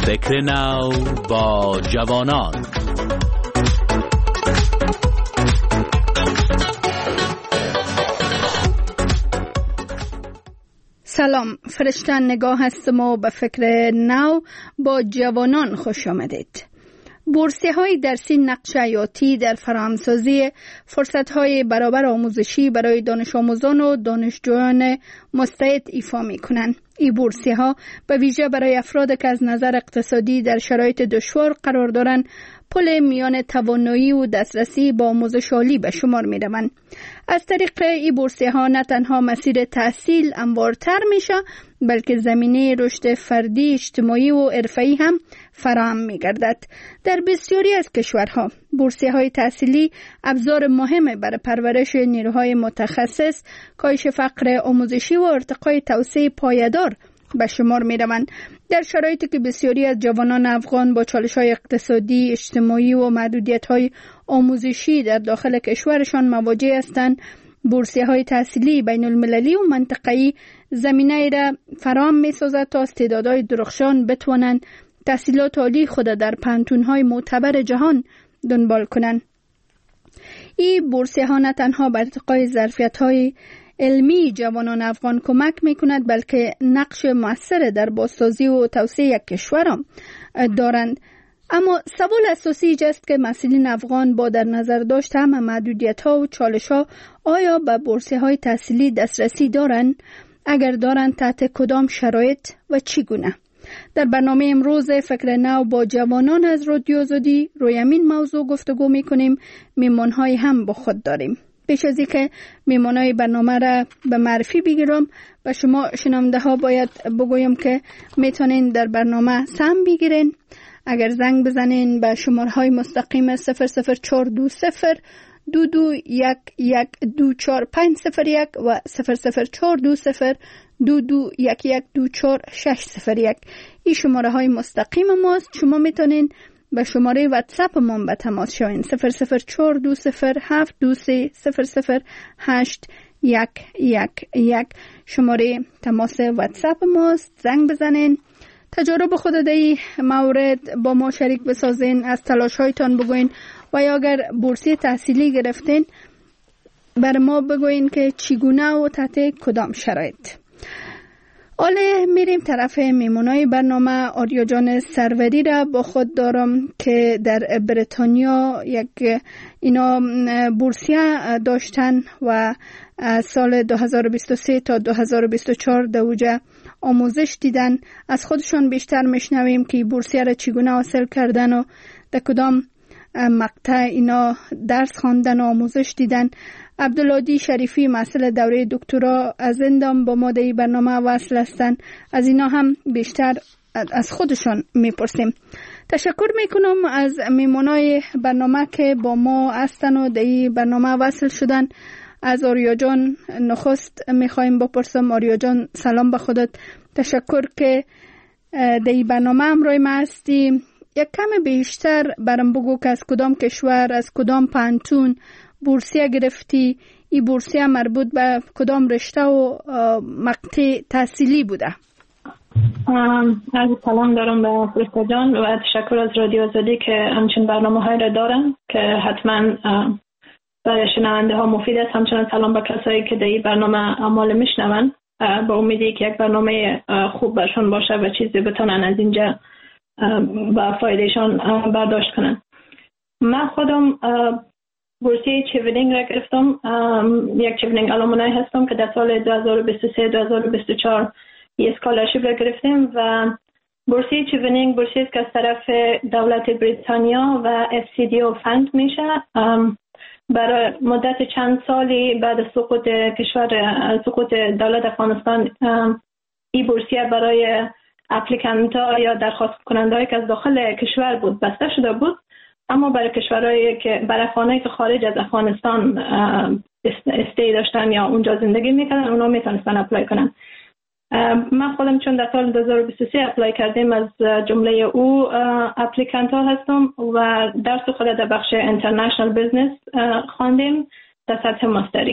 فکر نو با جوانان. سلام، فرشتن نگاه هستم و به فکر نو با جوانان خوش آمدید. بورسیه‌های درسی نقش حیاتی در فراهمسازی فرصت‌های برابر آموزشی برای دانش آموزان و دانشجویان مستعد ایفا می‌کنند. این بورسیه‌ها به ویژه برای افراد که از نظر اقتصادی در شرایط دشوار قرار دارند، پل میان توانایی و دسترسی با آموزش عالی به شمار می‌روند. از طریق این بورسیه‌ها نه تنها مسیر تحصیل هموارتر میشه، بلکه زمینه رشد فردی، اجتماعی و حرفه‌ای هم فراهم می‌گردد. در بسیاری از کشورها بورسیه‌های تحصیلی ابزار مهمی برای پرورش نیروهای متخصص، کاهش فقر آموزشی و ارتقای توسعه پایدار به شمار می‌روند. در شرایطی که بسیاری از جوانان افغان با چالش‌های اقتصادی، اجتماعی و محدودیت‌های آموزشی در داخل کشورشان مواجه هستند، بورسیه‌های تحصیلی بین‌المللی و منطقه‌ای زمینه‌ای را فراهم می‌سازد تا استعدادهای درخشان بتوانند تحصیلات عالی خود در پانتون‌های معتبر جهان دنبال کنند. این بورسیه‌ها نه تنها بر ارتقای ظرفیت‌های علمی جوانان افغان کمک می‌کند، بلکه نقش مؤثر در بازسازی و توسعه یک کشور هم دارند. اما سوال اساسی است که مسئولین افغان با در نظر داشت همه محدودیت‌ها و چالش‌ها آیا به بورسیه‌های تحصیلی دسترسی دارند؟ اگر دارند تحت کدام شرایط و چگونه؟ در برنامه امروز فکر نو با جوانان از رادیو آزادی روی همین موضوع گفتگو می‌کنیم. میمان‌های هم با خود داریم. پیش از اینکه میمانای برنامه را به معرفی بگیرم، به شما شنونده ها باید بگویم که میتونین در برنامه سهم بگیرین. اگر زنگ بزنین به شماره های مستقیم 00420 2211240501 و 00420 2211240601. این شماره های مستقیم ماست. شما میتونین به شماره واتساپ ما به تماس شوین 0042072000811 شماره تماس واتساپ ماست. زنگ بزنین، تجارب خود در این مورد با ما شریک بسازین، از تلاش هایتان بگوین و یا اگر بورسیه تحصیلی گرفتین بر ما بگوین که چگونه و تحت کدام شرایط. حالا میریم طرف میمونای برنامه. آریا جان سروری را با خود دارم که در بریتانیا اینا بورسیه داشتن و سال 2023 تا 2024 در اوجه آموزش دیدن. از خودشان بیشتر میشنویم که بورسیه را چگونه حاصل کردن و در کدام مقطع اینا درس خواندن و آموزش دیدن. عبدالعادی شریفی مسئله دوره دکترا از اندام با ما در برنامه وصل هستند. از اینا هم بیشتر از خودشان میپرسیم. تشکر میکنم از میمونای برنامه که با ما هستن و در برنامه وصل شدن. از آریا جان نخست میخوایم بپرسم. آریا جان سلام به خودت، تشکر که در برنامه همراه ما هستی. یک کم بیشتر برام بگو که از کدام کشور، از کدام پانتون بورسیه گرفتی؟ این بورسیه مربوط به کدام رشته و مقطع تحصیلی بوده؟ از سلام دارم به فرشته جان و تشکر از رادیو آزادی که همچین برنامه های را دارن که حتما برای شنونده ها مفید است. همچنان سلام به کسایی که در این برنامه اعمال میشنون، با امیدی که یک برنامه خوب برشون باشه و چیزی بتونن از اینجا با فایدهشان برداشت کنن. من خودم بورسیه چیولینگ را گرفتم. یک چیولینگ آلومنای هستم که در سال 2023-2024 یک اسکالرشیپ را گرفتیم و بورسیه چیولینگ بورسیه است که از طرف دولت بریتانیا و FCDO فند میشه. برای مدت چند سالی بعد از سقوط دولت افغانستان این بورسیه برای اپلیکانت ها یا درخواست کننده هایی که از داخل کشور بود بسته شده بود، اما برای کشورهایی که برای افغانایی که خارج از افغانستان استی داشتن یا اونجا زندگی میکردن اونا میتونستن اپلای کنن. من خودم چون در سال 2023 اپلای کردیم از جمله او اپلیکانت ها هستم و درس خود در بخش اینترنشنال بیزنس خواندیم در سطح ماستری.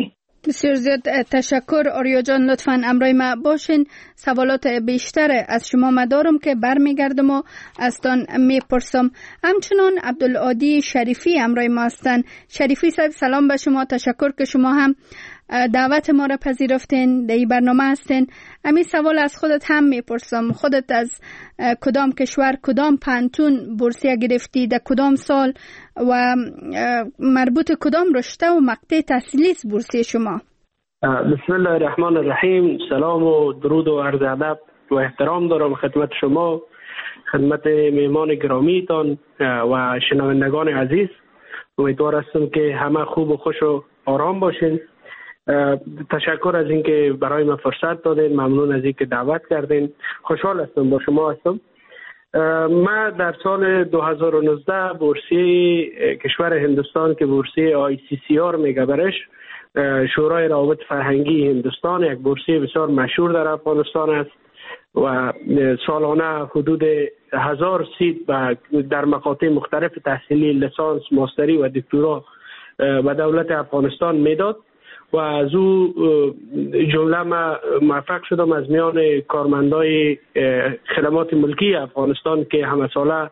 بسیار زیاد تشکر آریا جان. لطفاً امرای ما باشین. سوالات بیشتر از شما مدارم که برمیگردم و از تان میپرسم. همچنان عبدالعادی شریفی امرای ما هستن. شریفی صاحب سلام به شما. تشکر که شما هم دعوت ما را پذیرفتین، در این برنامه هستین. همین سوال از خودت هم میپرسم. خودت از کدام کشور، کدام پانتون بورسیه گرفتی، در کدام سال و مربوط کدام رشته و مقطع تحصیلی است بورسیه شما؟ بسم الله الرحمن الرحیم. سلام و درود و عرض ادب و احترام دارم خدمت شما، خدمت میهمان گرامیتان و شنوندگان عزیز. امیدوار هستم که همه خوب و خوش و آرام باشین. تشکر از اینکه برای من فرصت دادین. ممنون از اینکه دعوت کردین. خوشحال هستم با شما هستم. من در سال 2019 بورسیه کشور هندوستان که بورسیه ICCR میگه برش، شورای روابط فرهنگی هندوستان، یک بورسیه بسیار مشهور در افغانستان است و سالانه حدود 1000 سیت در مقاطع مختلف تحصیلی، لیسانس، ماستری و دکترا به دولت افغانستان میداد و از او جمله ما موفق شدم از میان کارمندای خدمات ملکی افغانستان که همه ساله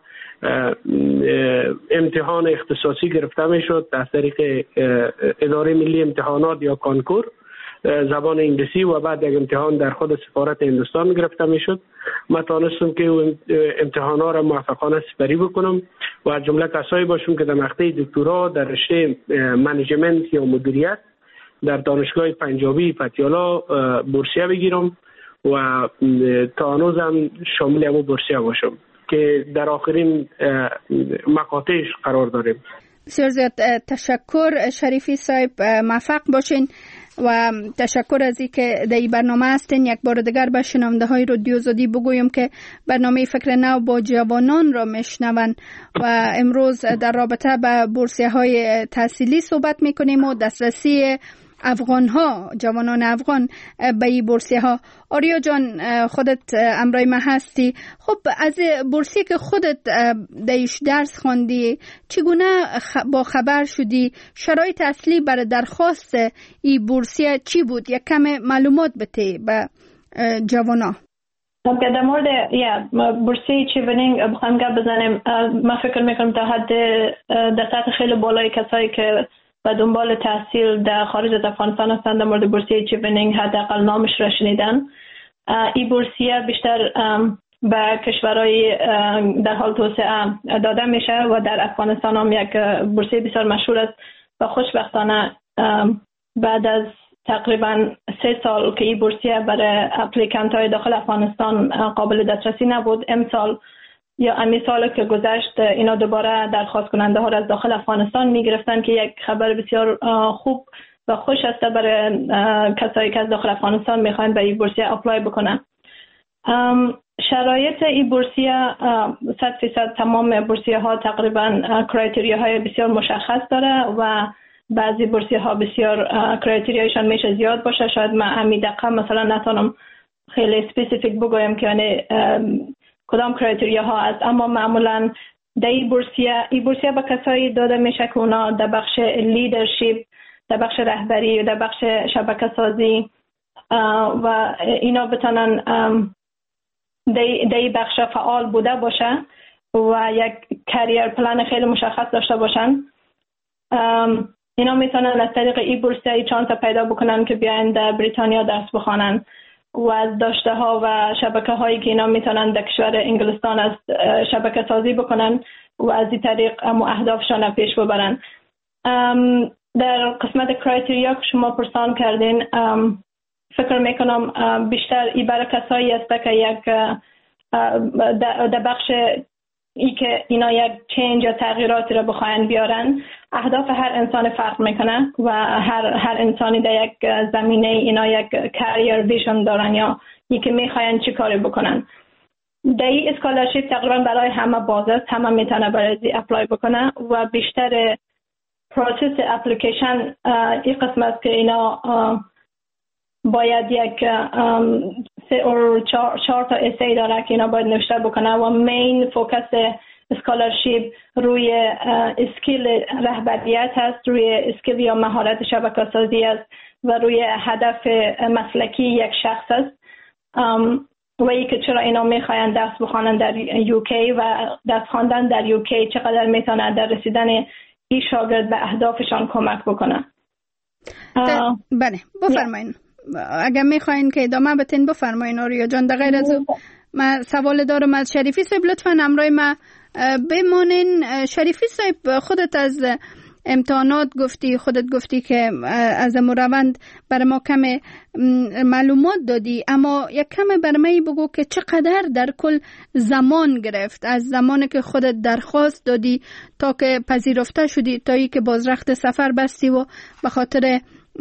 امتحان اختصاصی گرفته می شد از طریق اداره ملی امتحانات یا کانکور زبان انگلیسی و بعد یک امتحان در خود سفارت هندوستان گرفته می شد. من توانستم که امتحانا را موفقانه سپری بکنم و از جمله کسایی باشم که در مقطع دکترا در رشته منیجمنت یا مدیریت در دانشگاه پنجابی پتیالا بورسیه بگیرم و تا هنوزم شامل همون بورسیه باشم که در آخرین مقاطعش قرار داریم. بسیار زیاد تشکر شریفی صاحب، موفق باشین و تشکر از اینکه در این برنامه هستین. یک بار دیگر به شنونده های رادیو آزادی بگویم که برنامه فکر نو با جوانان را میشنون و امروز در رابطه با بورسیه های تحصیلی صحبت میکنیم و دسترسی افغان ها، جوانان افغان به این بورسیه ها. آریا جان خودت امرای ما هستی. خب از بورسیه که خودت دیش درس خواندی چگونه با خبر شدی؟ شرایط اصلی برای درخواست این بورسیه چی بود؟ یک کم معلومات بده به جوانا. در مورد بورسیه چیونینگ بخوایم گپ بزنیم، من فکر میکنم در سطح خیلی بالای کسایی که و دنبال تحصیل در خارج از افغانستان هستند در مورد بورسیه چیونینگ حداقل نامش را شنیدن. این بورسیه بیشتر به کشورهای در حال توسعه داده میشه و در افغانستان هم یک بورسیه بسیار مشهور است و خوشبختانه بعد از تقریبا 3 سال که این بورسیه برای اپلیکانت های داخل افغانستان قابل دسترسی نبود، امسال یا امی سال که گذشت اینا دوباره درخواست کننده ها را از داخل افغانستان می گرفتن که یک خبر بسیار خوب و خوش است برای کسایی که از داخل افغانستان می خواهند به این بورسیه اپلای بکنن. شرایط این بورسیه 100% تمام بورسیه ها تقریبا کرایتریا های بسیار مشخص داره و بعضی بورسیه ها بسیار کرایتریایشان میشه زیاد باشه. شاید من همین دقیقا مثلا نتونم خیلی سپیسیفیک بگویم که یعنی کدام کرایتریا ها است، اما معمولا در این بورسیه به کسایی داده میشه که اونا در بخش لیدرشپ، در بخش رهبری و در بخش شبکه سازی و اینا بتونن در این بخش فعال بوده باشه و یک کریر پلان خیلی مشخص داشته باشن. اینا میتونن از طریق این بورسیه چانس پیدا بکنن که بیاین در بریتانیا درس بخوانن و از داشته ها و شبکه هایی که اینا میتونن در کشور انگلستان از شبکه سازی بکنن و از این طریق اهدافشان پیش ببرن. در قسمت کرایتریا که شما پرسان کردین، فکر میکنم بیشتر این برای کسایی است که یک در بخش ای که اینا یک چینج یا تغییراتی را بخواین بیارن. اهداف هر انسان فرق میکنه و هر انسانی در یک زمینه اینا یک کریر ویژن دارن یا یکی میخواین چی کاری بکنن. در این اسکالرشیپ تقریبا برای همه باز است، همه میتونه برای اپلای بکنه و بیشتر پروسس اپلیکیشن این قسم است که اینا باید یک 3 تا اسی داره که اینا باید نوشته بکنه و مین فوکس اسکالرشیپ روی اسکیل رهبریت است، روی اسکیل یا مهارت شبکه سازی است و روی هدف مسلکی یک شخص است. و ای که چرا اینا میخواین درس بخوانن در یوکی و درس خواندن در یوکی چقدر میتونه در رسیدن این شاگرد به اهدافشان کمک بکنه. بله بفرمایین. اگر میخواین که ادامه بتین بفرمایین آریا جان. در غیر از من سوال دارم از شریفی صاحب، لطفاً همراه ما بمانین. شریفی صاحب، خودت از امتحانات خودت گفتی که از روند برای ما کم معلومات دادی، اما یک کم برای من بگو که چقدر در کل زمان گرفت از زمانی که خودت درخواست دادی تا که پذیرفته شدی تا ای که باز رخت سفر بستی و به خاطر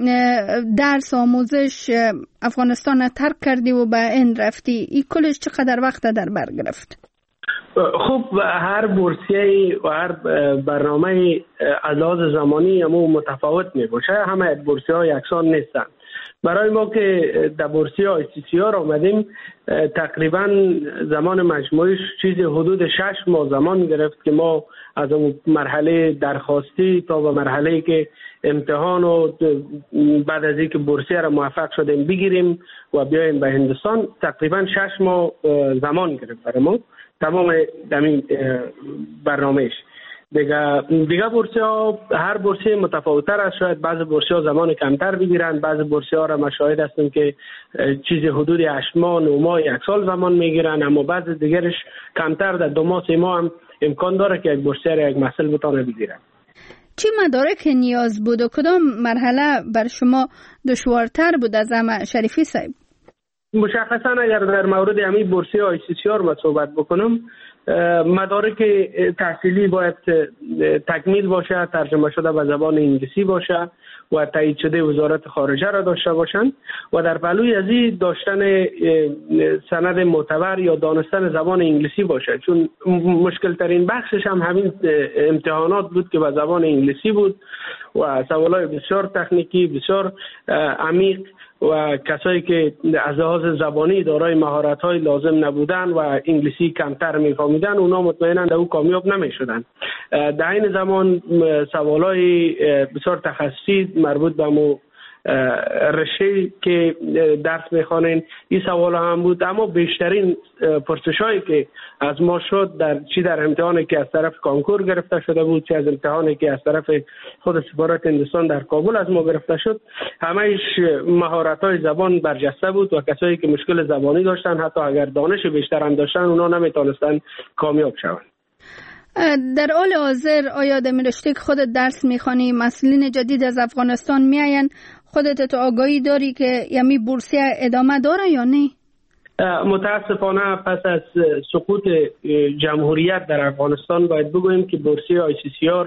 درس آموزش افغانستان ترک کردی و به این رفتی، این کلش چقدر وقت در بر گرفت؟ خب هر بورسیه و هر برنامه از لحاظ زمانی همو متفاوت می باشه، همه بورسیه ها یکسان نیستن. برای ما که در بورسیه ICCR آمدیم تقریبا زمان مجموعیش چیز حدود 6 ماه زمان گرفت که ما از اون مرحله درخواستی تا به مرحله که امتحان و بعد از اینکه بورسیه را موفق شدیم بگیریم و بیایم به هندوستان تقریبا 6 ماه زمان گرفت برای ما تمام دمین برنامهش. دیگه بورسیه ها هر بورسیه متفاوت‌تر است، شاید بعضی بورسیه ها زمان کمتر بگیرن، بعضی بورسیه ها را مشاهد هستیم که چیز حدود 8 ماه 9 ماه 1 سال زمان میگیرن، اما بعضی دیگرش کمتر در 2 ماه 3 ماه هم امکان داره که یک بورسیه را یک محصل بتونه بگیرن. چی مدارک نیاز بود و کدام مرحله بر شما دشوارتر بود از همه شریفی صاحب؟ مشخصا اگر در مورد همین بورسیه ICCR ما صحبت بکنم، مدارک تحصیلی باید تکمیل باشه، ترجمه شده به زبان انگلیسی باشه و تایید شده وزارت خارجه را داشته باشند و در پهلوی از این داشتن سند معتبر یا دانستن زبان انگلیسی باشه، چون مشکل ترین بخشش هم همین امتحانات بود که به زبان انگلیسی بود و سوالای بسیار تکنیکی بسیار عمیق و کسایی که از لحاظ زبانی دارای مهارت‌های لازم نبودن و انگلیسی کمتر می‌فهمیدن اونا مطمئناً در او کامیاب نمی‌شدن. در این زمان سوالای بسیار تخصصی مربوط به رشته که درس میخوانین این سوال هم بود، اما بیشترین پرسشایی که از ما شد در امتحانی که از طرف کانکور گرفته شده بود، چه از امتحانی که از طرف خود سفارت هندوستان در کابل از ما گرفته شد، همه‌اش مهارت‌های زبان برجسته بود و کسایی که مشکل زبانی داشتن حتی اگر دانش بیشتر هم داشتن اونا نمیتونستن کامیاب شوند. در حال حاضر آیا در رشته که خودت درس میخوانی مسئولین جدید از افغانستان میاین؟ خودت تو آگاهی داری که یمی بورسیه ادامه داره یا نه؟ متاسفانه پس از سقوط جمهوریت در افغانستان باید بگوییم که بورسیه ICCR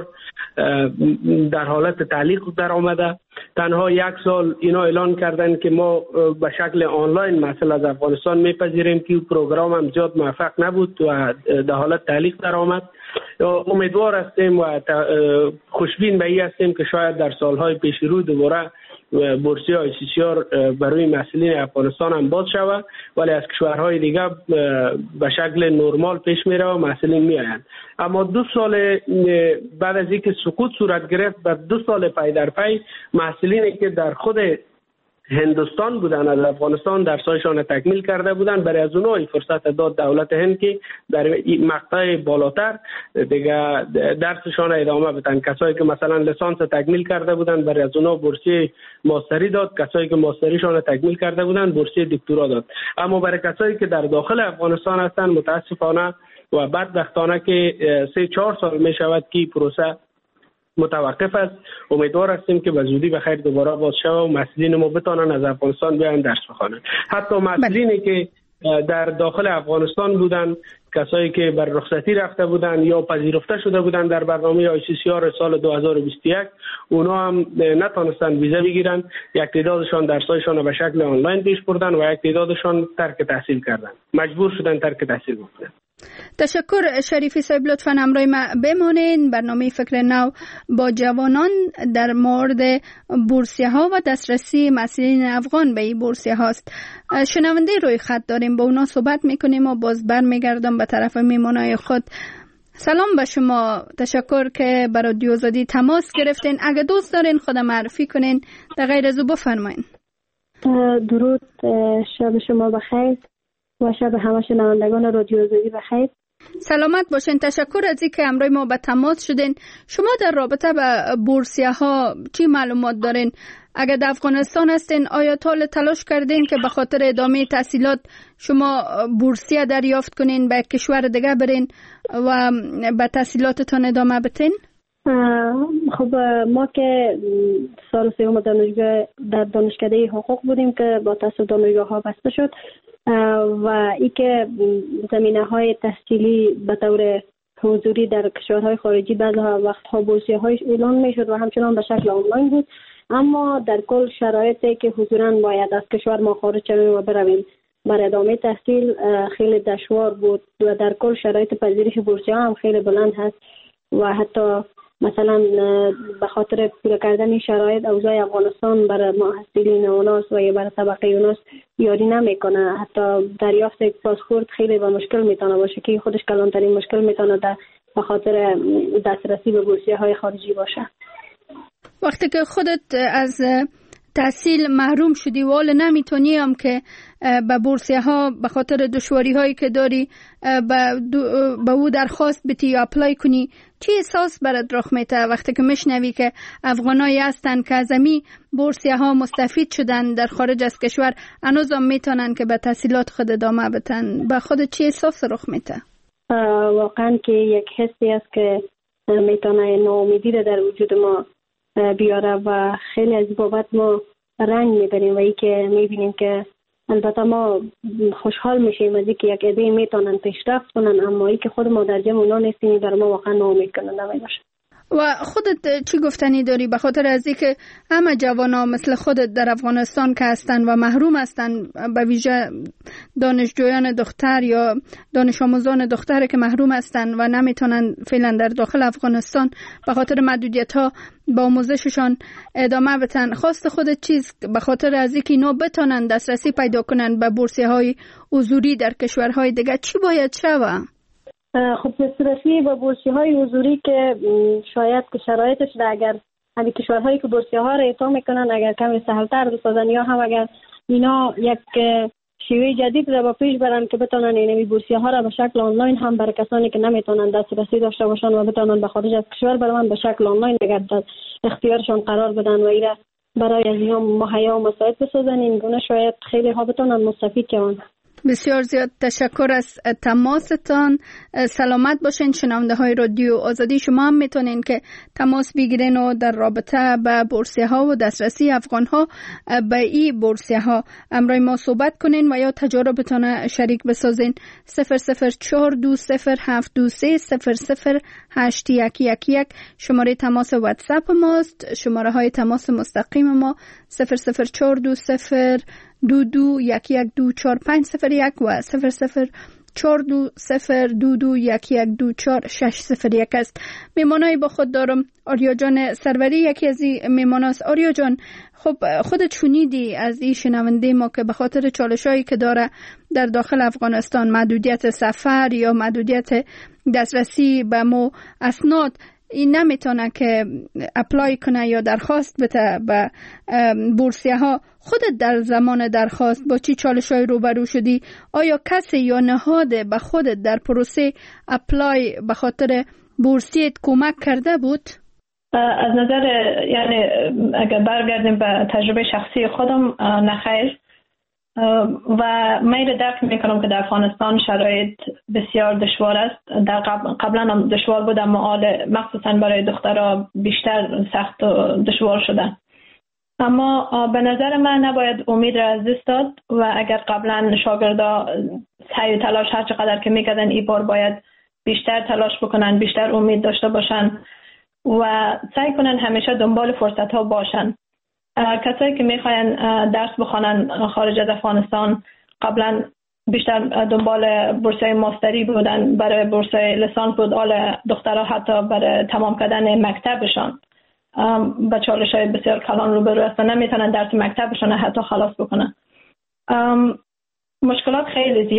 در حالت تعلیق در آمده. تنها 1 سال اینا اعلان کردن که ما به شکل آنلاین محصل از افغانستان میپذیریم که پروگرام هم زیاد موفق نبود و در حالت تعلیق در آمد. امیدوار هستیم و خوشبین به این هستیم که شاید در سالهای پیش رو دوباره بورسیه ICCR برای مسئولین افغانستان هم باز شود، ولی از کشورهای دیگه به شکل نرمال پیش میره و مسئولین میآیند. اما 2 سال بعد از اینکه سقوط صورت گرفت، بعد 2 سال پی در پی مسئولینی که در خود هندوستان بودن از افغانستان درسایشان تکمیل کرده بودن، برای از اونها فرصت داد دولت هند که در مقطع بالاتر دیگه درسشان ادامه بدن. کسایی که مثلا لیسانس تکمیل کرده بودن برای از اونها بورسیه ماستری داد، کسایی که ماستریشان تکمیل کرده بودن بورسیه دکترا داد. اما برای کسایی که در داخل افغانستان هستند متاسفانه و بدبختانه که 3-4 سال می شود که پروسه متوقف است. امیدوار هستیم که به زودی به خیر دوباره باز شود و مسئولین ما بتانن از افغانستان بیان درس بخوانند. حتی مسئولینی که در داخل افغانستان بودن، کسایی که بر رخصتی رفته بودن یا پذیرفته شده بودن در برنامه ICCR سال 2021، اونا هم نتونستن ویزا بگیرن. یک تعدادشان درسایشان به شکل آنلاین پیش بردن و یک تعدادشان ترک تحصیل کردن، مجبور شدن ترک تحصیل بکنن. تشکر شریفی صاحب، لطفاً همراه ما بمانید. برنامه فکر نو با جوانان در مورد بورسیه ها و دسترسی مسئولین افغان به این بورسیه هاست. شنونده روی خط داریم، با اونا صحبت میکنیم و باز برمیگردم به طرف میمونای خود. سلام به شما، تشکر که برای رادیو آزادی تماس گرفتین. اگه دوست دارین خود معرفی کنین در غیر از او بفرمایین. درود، شب شما بخیر و شب همه شنوندگان رادیو آزادی بخیر. سلامت باشین. تشکر از اینکه امروز ما به تماس شدین. شما در رابطه با بورسیه ها چی معلومات دارین؟ اگر در افغانستان هستین آیا تلاش کردین که به خاطر ادامه تحصیلات شما بورسیه دریافت کنین به کشور دیگه برین و به تحصیلاتتان ادامه بدین؟ خب ما که سال سوم دانشگاه در دانشکده حقوق بودیم که با تاسیس دانشگاه ها بسته شد و ای که زمینه های تحصیلی به طور حضوری در کشورهای خارجی بعضی وقتها بورسیه های اعلان می شد و همچنان به شکل آنلاین بود، اما در کل شرایطی که حضوراً باید از کشور ما خارج شویم و برویم برای ادامه تحصیل خیلی دشوار بود و در کل شرایط پذیرش بورسیه هم خیلی بلند هست و حتی مثلا به خاطر پورا کردن شرایط اوضاع افغانستان برای محصلین اوناس و یا برای طبقه اوناس یاری نمیکنه. حتی دریافت پاسپورت خیلی با مشکل میتونه باشه که خودش کلانترین مشکل میتونه به خاطر دسترسی به بورسیه های خارجی باشه. وقتی که خودت از تحصیل محروم شدی و حالا نمیتونی هم که به بورسیه ها به خاطر دشواری هایی که داری به او درخواست بدی یا اپلای کنی، چی احساس برات رخ میده وقتی که میشنوی که افغانایی هستن که از امی بورسیه ها مستفید شدن در خارج از کشور هنوز هم میتونن که به تحصیلات خود ادامه بدن؟ به خود چی احساس رخ میده؟ واقعا که یک حسی است که میتونه ناامیدی در وجود ما بیاره و خیلی از بابت ما رنج میبریم و ای که میبینیم که البته ما خوشحال میشیم از اینکه یک عده میتونن پیشرفت کنن، اما ای که خود ما در جمع اونا نیستیم برای ما واقعا ناامید کننده میباشه. و خودت چی گفتنی داری به خاطر از اینکه همه جوانا مثل خودت در افغانستان که هستن و محروم هستن، به ویژه دانشجویان دختر یا دانش آموزان دختر که محروم هستن و نمیتونن فعلا در داخل افغانستان به خاطر محدودیت ها با آموزششان ادامه بدن، خواست خودت چیز به خاطر از اینکه اینا بتونن دسترسی پیدا کنن به بورسیه های حضوری در کشورهای دیگه چی باید شوه؟ خب دسترسی با بورسیه های حضوری که شاید که شرایطش اگر همین کشورهایی که بورسیه ها را اعطا میکنن اگر کمی سهلتر بسازن یا هم اگر اینا یک شیوه جدید را با پیش برن که بتونن این بورسیه ها را به شکل آنلاین هم برای کسانی که نمیتونن دسترسی داشته باشن و بتونن به خارج از کشور برن به شکل آنلاین اگر در اختیارشان قرار بدن و اینا برای از اینا مهیا و مساعد بسازن، این گونه شاید خیلی ها بتونن مستفید شون. بسیار زیاد تشکر از تماستان. سلامت باشین. شنونده های رادیو آزادی شما هم میتونین که تماس بگیرین و در رابطه به بورسیه ها و دسترسی افغان ها به این بورسیه ها امروز ما صحبت کنین و یا تجربتان شریک بسازین. 0042723008111 شماره تماس واتساپ ماست. شماره های تماس مستقیم ما 00420 22112450 و 0042022112461 است. میمانایی با خود دارم آریا جان سروری، یکی از این میماناست. آریا جان، خب خودت شنیدی از این شنونده ما که به خاطر چالشایی که داره در داخل افغانستان، محدودیت سفر یا محدودیت دسترسی به اسناد، این نمیتونه که اپلای کنه یا درخواست بده به بورسیه ها. خودت در زمان درخواست با چی چالش‌های روبرو شدی؟ آیا کسی یا نهاد به خودت در پروسه اپلای به خاطر بورسیت کمک کرده بود؟ از نظر یعنی اگر برگردیم به تجربه شخصی خودم، نخیر. و من درک میکنم که در افغانستان شرایط بسیار دشوار است. در قبلا هم دشوار بود، اما مخصوصا برای دخترها بیشتر سخت و دشوار شدن. اما به نظر من نباید امید را از دست داد و اگر قبلا شاگردا سعی و تلاش هر چقدر که میکردن، این بار باید بیشتر تلاش بکنن، بیشتر امید داشته باشن و سعی کنن همیشه دنبال فرصت ها باشن. کسایی که میخواین درس بخوانن خارج از افغانستان قبلا بیشتر دنبال بورسیه ماستری بودن، برای بورسیه لیسانس بود. حالا دخترها حتی برای تمام کردن مکتبشان با چالش‌های بسیار کلان روبرو هستن، نمیتونن درس مکتبشان حتی خلاص بکنن. مشکلات خیلی زیاد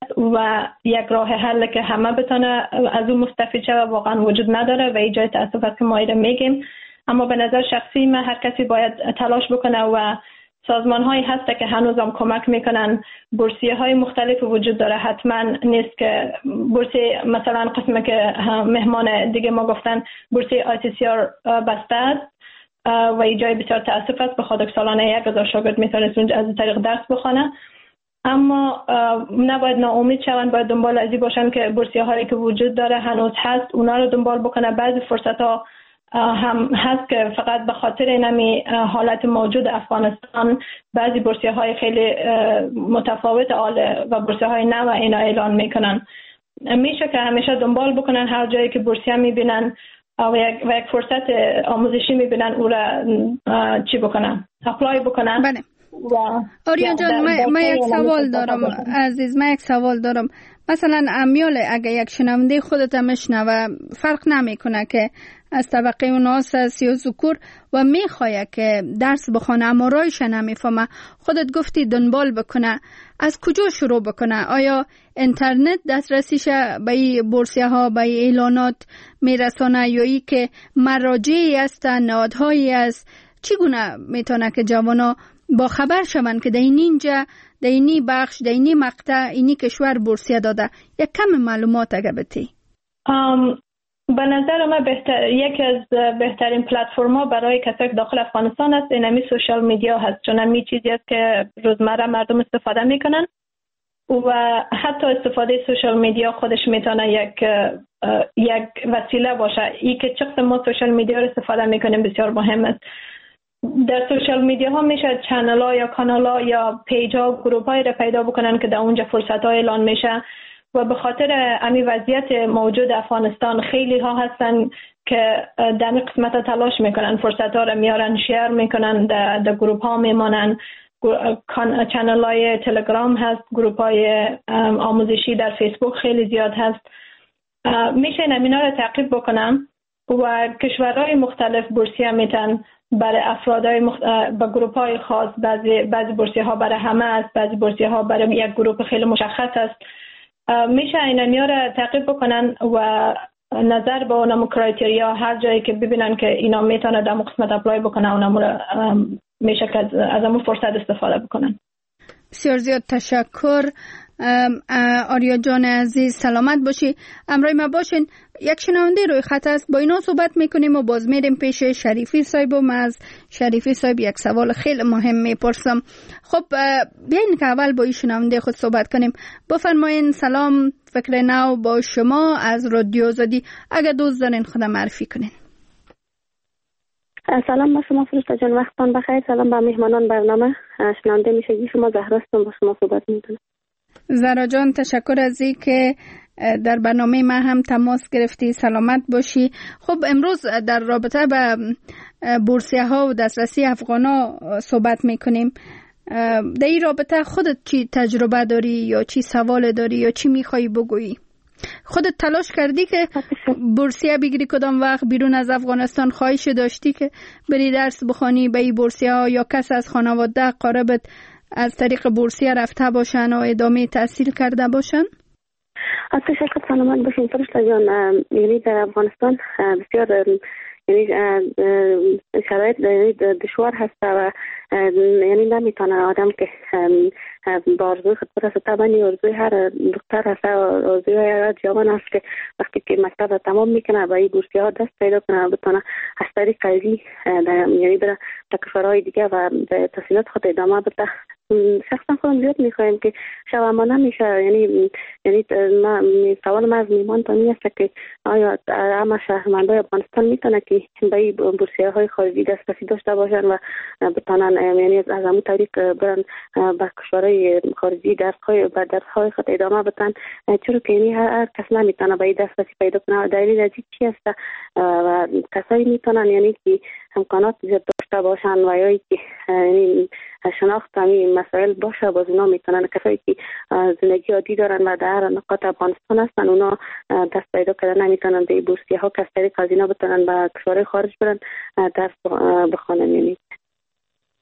و یک راه حل که همه بتونه از اون مستفید شه واقعا وجود نداره و ایجای تأسف است که ما ایره میگیم. اما به نظر شخصی من هر کسی باید تلاش بکنه و سازمان هایی هست که هنوز هم کمک میکنن. بورسیه های مختلف وجود داره، حتما نیست که بورسیه مثلا قسمی که مهمان دیگه ما گفتن بورسیه ICCR بسته است و ایجای بسیار تأسف است. به خاطر سالانه 1000 شاگرد میتونه از طریق درس بخونه. اما نباید ناامید شوند، باید دنبال ازی باشن که بورسیه هایی که وجود داره هنوز هست اونا رو دنبال بکنه. بعضی فرصت ها هم هست که فقط به خاطر اینمی حالت موجود افغانستان بعضی بورسیه های خیلی متفاوت و بورسیه های نو اینا اعلان میکنن. میشه که همیشه دنبال بکنن هر جایی که بورسیه میبینن و یک فرصت آموزشی میبینن او را چی بکنن، اپلای بکنن. بله. آریا جان من یک سوال دارم عزیز، من یک سوال دارم. مثلا امیال اگه یک شنونده خودت میشنوه فرق نمیکنه که از طبقه اوناس است یا ذکور و میخواه که درس بخونه اما رایش نمیفهمه، خودت گفتی دنبال بکنه، از کجا شروع بکنه؟ آیا اینترنت دسترسیش به این بورسیه ها به این اعلانات میرسانه یا ای که مراجعی است، نهادهایی است؟ چگونه میتونه که جوانا با خبر شوند که در اینجا در اینی بخش در اینی مقطع اینی کشور بورسیه داده؟ یک کم معلومات اگه بتی. به نظر من یکی از بهترین پلتفرم‌ها برای کسایی که داخل افغانستان است اینمی سوشال میدیا هست، چون همی چیزی است که روزمره مردم استفاده میکنن و حتی استفاده سوشال میدیا خودش میتونه یک وسیله باشه. ای که چقدر ما سوشال میدیا رو استفاده میکنیم بسیار مهم است. در سوشال میدیا ها میشه چنل ها یا کانال ها یا پیج ها گروپ های رو پیدا بکنن که در اونجا فرصت ها اعلان میشه و به خاطر امی وضعیت موجود افغانستان خیلی ها هستن که در این قسمت تلاش میکنن، فرصت ها رو میارن، شیر میکنن، در گروپ ها میمانن. چنل های تلگرام هست، گروپ های آموزشی در فیسبوک خیلی زیاد هست. میشه اینا رو تعقیب بکنم و کشورهای مختلف بورسیه میتن برای افرادهای با گروپ های خاص. بعضی بورسیه ها برای همه است، بعضی بورسیه ها برای یک گروپ خیلی مشخص است. میشه اینا رو تعقیب بکنن و نظر به اونم کرایتریا هر جایی که ببینن که اینا میتونه در قسمت اپلای بکنن اونم میشه که از همون فرصت استفاده بکنن. بسیار زیاد تشکر آریا جان عزیز، سلامت باشی. امروز ما باشین. یک شنونده روی خط است، با اینا صحبت میکنیم و باز میریم پیش شریفی صاحب و من از شریفی صاحب یک سوال خیلی مهم میپرسم. خب بیاین که اول با این شنونده خود صحبت کنیم. بفرمایین. سلام، فکر نو با شما از رادیو آزادی. اگر دوست دارین خودم معرفی کنین. سلام با شما فرشته جان، وقتتان بخیر. سلام با مهمانان برنامه. شنونده میشه شما زهرا هستم، با شما صحبت میکنم. زهرا جان تشکر از این که در برنامه ما هم تماس گرفتی. سلامت باشی. خب امروز در رابطه با بورسیه ها و دسترسی افغانا صحبت میکنیم. در این رابطه خودت چی تجربه داری یا چی سوال داری یا چی میخوایی بگویی؟ خودت تلاش کردی که بورسیه بگیری؟ کدام وقت بیرون از افغانستان خواهش داشتی که بری درس بخوانی به این بورسیه ها یا کس از خانواده قرابت از طریق بورسیه رفته باشن و ادامه تحصیل کرده باشن؟ تشکر، سلامت باشین فرشته جان. یعنی در افغانستان بسیار یعنی شرایط دشوار هست و یعنی نمیتونه آدم که با آرزوی خود برسه. طبعا آرزوی هر دختر هست و آرزوی هر جوان هست که وقتی که مکتب را تمام میکنه با این بورسیه ها دست پیدا کنه بتونه از طریق قضی یعنی بره تا کشورهای دیگه و تحصیلات خود ادامه بده. شخصا خودم زیاد میخوایم که شوام نمیشه. یعنی سوال من از میمان تا است که آیا همه شهروندای افغانستان میتونه که به این بورسیه های خارجی دسترسی داشته باشن و بتونن یعنی از همون طریق برن به کشورهای خارجی درس‌های خود ادامه بدن؟ چرا که یعنی هر کس نمیتونه به این دسترسی پیدا کنه. دلیل از چی است؟ و کسایی میتونن یعنی که امکانات زیاد داشته باشن و یا که یعنی شناخت همین مسائل باشه، باز اونا میتونن. کسایی که زندگی عادی دارن و در نقاط افغانستان هستن اونا دست پیدا کردن نمیتونن به بورسیه ها که از طریق از اینا بتونن به کشورهای خارج برن درس بخونن. یعنی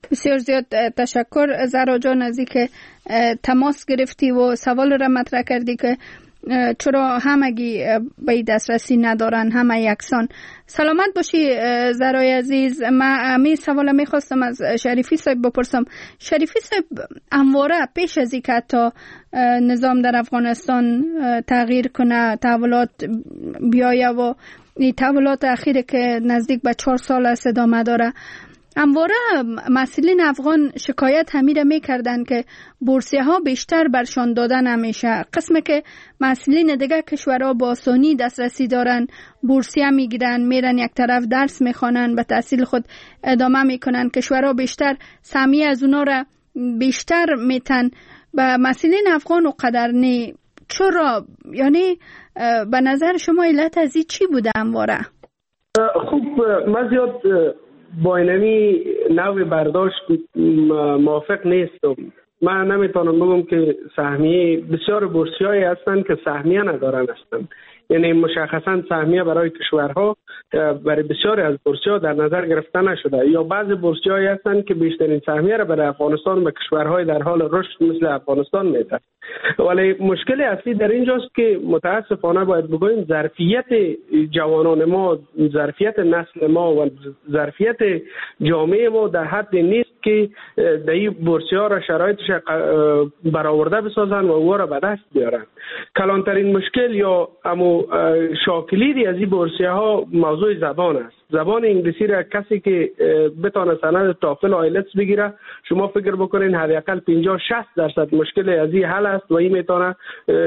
بسیار زیاد تشکر زهرا جان از اینکه تماس گرفتی و سوال را مطرح کردی که چرا همگی به دسترسی ندارن، همه یکسان. سلامت باشی زهرای عزیز. من می سوال میخواستم از شریفی صاحب بپرسم. شریفی صاحب، همواره پیش از اینکه تا نظام در افغانستان تغییر کنه، تحولات بیایه و این تحولات اخیره که نزدیک به 4 سال است ادامه داره، همواره مسئولین افغان شکایت همیره میکردن که بورسیه ها بیشتر برشان داده نمیشه. قسمه که مسئولین دیگه کشورها با آسانی دسترسی دارن، بورسیه میگیرن، میرن یک طرف درس میخوانن، به تحصیل خود ادامه میکنن. کشورها بیشتر سهمیه از اونا را بیشتر میتن. به مسئولین افغان و قدر نی. چرا؟ یعنی به نظر شما علت از این چی بوده همواره؟ خوب، من زیاد با اینمی نوع برداشت موافق نیستم. من نمیتونم بگم که سهمیه، بسیار بورسیایی هستن که سهمیه ندارن هستن. یعنی مشخصا سهمیه برای کشورها برای بسیاری از بورسی‌ها در نظر گرفته نشده، یا بعضی بورسیایی هستن که بیشترین سهمیه را برای افغانستان و کشورهای در حال رشد مثل افغانستان میدن. ولی مشکل اصلی در اینجاست که متاسفانه باید بگویم ظرفیت جوانان ما، ظرفیت نسل ما و ظرفیت جامعه ما در حد نیست که در این بورسی‌ها را شرایطش برآورده بسازن و او را به دست بیارن. کلانترین مشکل یا شاکلیدی از این بورسیه‌ها موضوع زبان است. زبان انگلیسی را کسی که بتونه سند تافل و آیلتس بگیره، شما فکر بکنین حداقل 50-60% مشکل از این حل است و این میتونه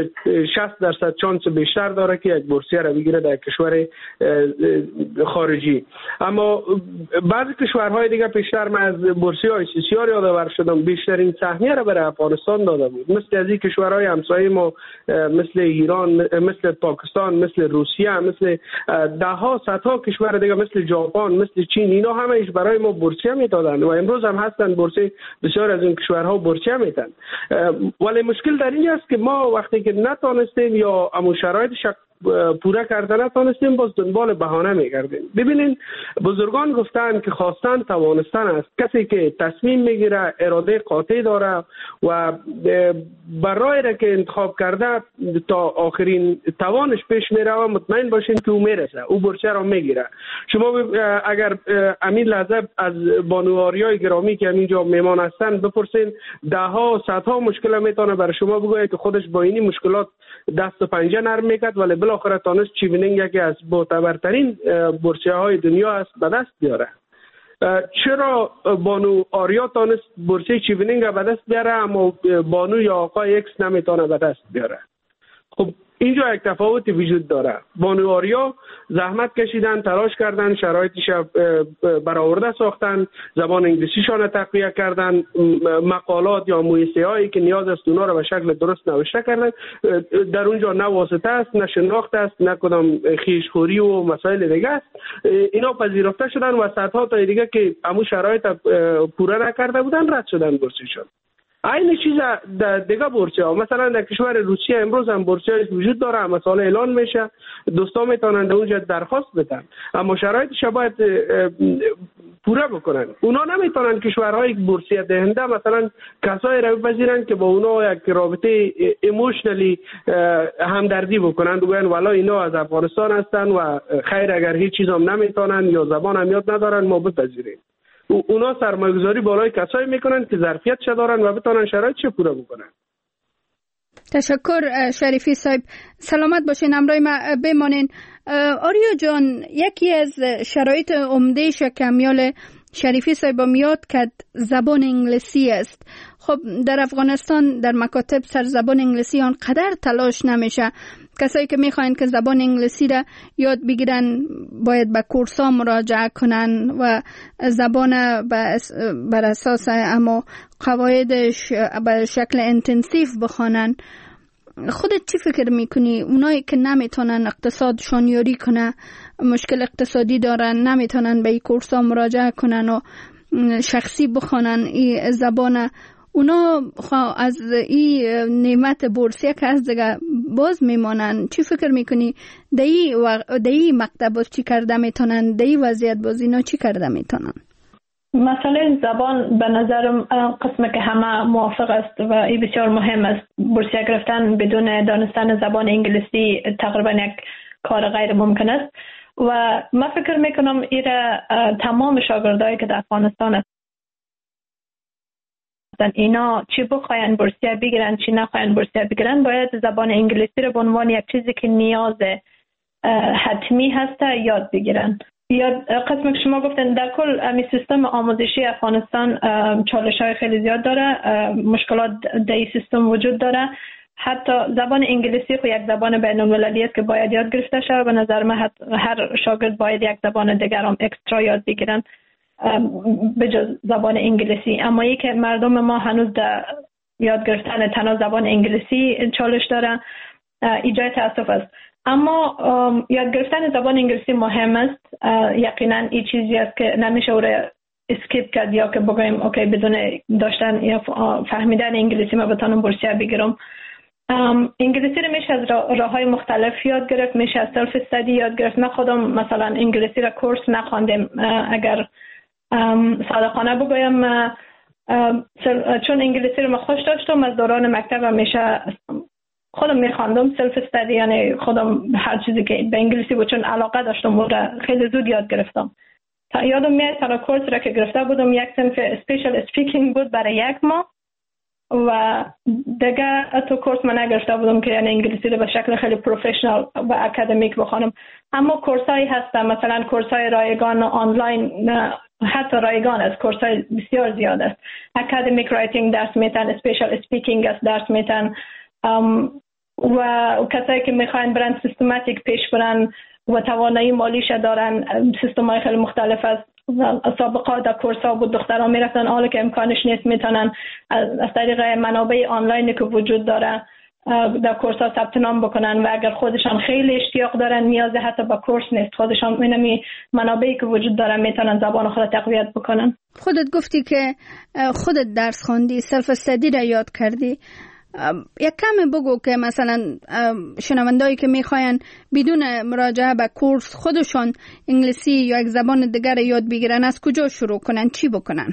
60% چانس بیشتر داره که یک بورسیه را بگیره در کشور خارجی. اما بعضی کشورهای دیگه پیشتر من از بورسیه‌های CCR یادآور شدم، بیشترین سهمیه را برای افغانستان داده بود. مثل از این کشورهای همسایه ما مثل ایران، مثل پاکستان، مثل روسیه، مثل دهها صدها کشور دیگه مثل ژاپن، مثل چین، اینا همه‌اش برای ما بورسیه میدادن و امروز هم هستن. بورسیه بسیار از این کشورها بورسیه میدن. ولی مشکل در این است که ما وقتی که نتونستیم یا امو شرایط پورا کردن نتونستیم، باز دنبال بهانه میگردیم. ببینین بزرگان گفتن که خواستن توانستن است. کسی که تصمیم میگیره اراده قاطع داره و برای را که انتخاب کرده تا آخرین توانش پیش میره و مطمئن باشین که او میرسه، او بورسیه را میگیره. شما اگر امین لحظه از بانواریای گرامی که همینجا میمان هستن بپرسین، دهها صدها مشکل میتونه برای شما بگه که خودش با اینی مشکلات دست و پنجه نرم میکرد، ولی بالاخره تانست چیوینینگ یکی از معتبرترین بورسیه های دنیا است به دست بیاره. چرا بانو آریا تانست بورسیه چیوینینگ به دست بیاره اما بانو یا آقای اکس نمیتونه به دست بیاره؟ خب اینجا یک تفاوتی وجود داره. بانو آریا زحمت کشیدن، تلاش کردن، شرایطش برآورده ساختن، زبان انگلیسیشان تقویه کردن، مقالات یا مویسه هایی که نیاز است اونا را به شکل درست نوشته کردن. در اونجا نه واسطه است، نه شناخت است، نه کدام خویشخوری و مسائل دیگه است. اینا پذیرفته شدن و صدها تا دیگه که همون شرایط پوره نکرده بودن رد شدن بورسیشون. این چیز دیگه بورسیه ها، مثلا در کشور روسیه امروز هم بورسیه وجود داره، مثلا اعلان میشه، دوستان میتونن اونجا درخواست بدن، اما شرایطش باید پوره بکنن. اونا نمیتونن کشورهای بورسیه دهنده مثلا کسایی رو بپذیرن که با اونا یک رابطه ایموشنالی همدردی بکنن، بگن والا اینا از افغانستان هستن و خیر اگر هیچ چیز هم نمیتونن یا زبان هم یاد ندارن ما بپذیریم. اونا سرمایه‌گذاری بالای کسایی میکنن که ظرفیت چه دارن و بتونن شرایطش پوره بکنن. تشکر شریفی صاحب. سلامت باشین، همراه ما بمانین. آریا جان، یکی از شرایط عمده کمیال شریفی صاحب میاد که زبان انگلیسی است. خب در افغانستان در مکاتب سر زبان انگلیسی آنقدر تلاش نمیشه. کسایی که میخواین که زبان انگلیسی را یاد بگیرن باید به کورس‌ها مراجعه کنن و زبان بر اساس اما قواعدش به شکل انتنسیو بخوانن. خودت چی فکر میکنی؟ اونایی که نمیتونن اقتصادشون یاری کنه، مشکل اقتصادی دارن، نمیتونن به این کورس‌ها مراجعه کنن و شخصی بخوانن این زبان، اونا از این نعمت بورسیه که از دیگه باز میمانن. چی فکر میکنی؟ دایی مکتب چی کرده میتونن؟ دایی وضعیت باز اینا چی کرده میتونن؟ مسئله زبان به نظرم قسم که همه موافق است و این بسیار مهم است. بورسیه گرفتن بدون دانستن زبان انگلیسی تقریبا یک کار غیر ممکن است و من فکر میکنم ایره تمام شاگردایی که در افغانستان هستند اینا چی بخواین بورسیه بگیرن چی نخواین بورسیه بگیرن باید زبان انگلیسی رو به عنوان یک چیزی که نیاز حتمی هست یاد بگیرن. یا قسم که شما گفتن در کل امی سیستم آموزشی افغانستان چالش های خیلی زیاد داره، مشکلات در این سیستم وجود داره. حتی زبان انگلیسی خود یک زبان بین المللی است که باید یاد گرفته شود. به نظر من هر شاگرد باید یک زبان دیگر هم اکسترا یاد بگیرن به جز زبان انگلیسی. اما ای که مردم ما هنوز در یاد گرفتن تنها زبان انگلیسی چالش داره، ایجاد تاسف است. اما یاد گرفتن زبان انگلیسی مهم است. یقینا این چیزی است که نمیشه او را اسکیپ کرد یا که بگویم اوکی بدون داشتن یا فهمیدن انگلیسی ما بتونم بورسیه بگیرم. انگلیسی رو میشه از راههای مختلف یاد گرفت، میشه از سلف استادی یاد گرفت. من خودم مثلا انگلیسی را کورس نخواندم، اگر صادقانه بگویم چون انگلیسی رو من خوش داشتم از دوران مکتب میشه خودم میخواندم سلف استادی، یعنی خودم هر چیزی که به انگلیسی بود چون علاقه داشتم و خیلی زود یاد گرفتم. تا یادم میاد تا کورس را که گرفته بودم یک صنف اسپیشال اسپیکینگ بود برای 1 ماه و دیگه تو کورس من نگرفته بودم که یعنی انگلیسی رو به شکل خیلی پروفشنال و اکادمیک بخوانم. اما کورسایی هستن مثلا کورسای رایگان آنلاین، حتی رایگان است، کورسای بسیار زیاد است. اکادمیک رایتینگ درس میتن، اسپیشال اسپیکینگ است درس میتن و کسایی که میخواین برن سیستماتیک پیش برن و توانایی مالیش دارن، سیستم های خیلی مختلف است. سابقا در کورس ها بود دختران میرفتن، حالا که امکانش نیست میتونن از طریق منابع آنلاینی که وجود داره در کورس ها ثبت نام بکنن و اگر خودشان خیلی اشتیاق دارن نیاز حتی با کورس نیست، خودشان اینمی منابعی که وجود داره میتونن زبان خود تقویت بکنن. خودت گفتی که خودت درس خوندی، سلف استادی را یاد کردی. یک کم بگو که مثلا شنوندایی که میخواین بدون مراجعه به کورس خودشون انگلیسی یا یک زبان دیگر یاد بگیرن از کجا شروع کنن، چی بکنن؟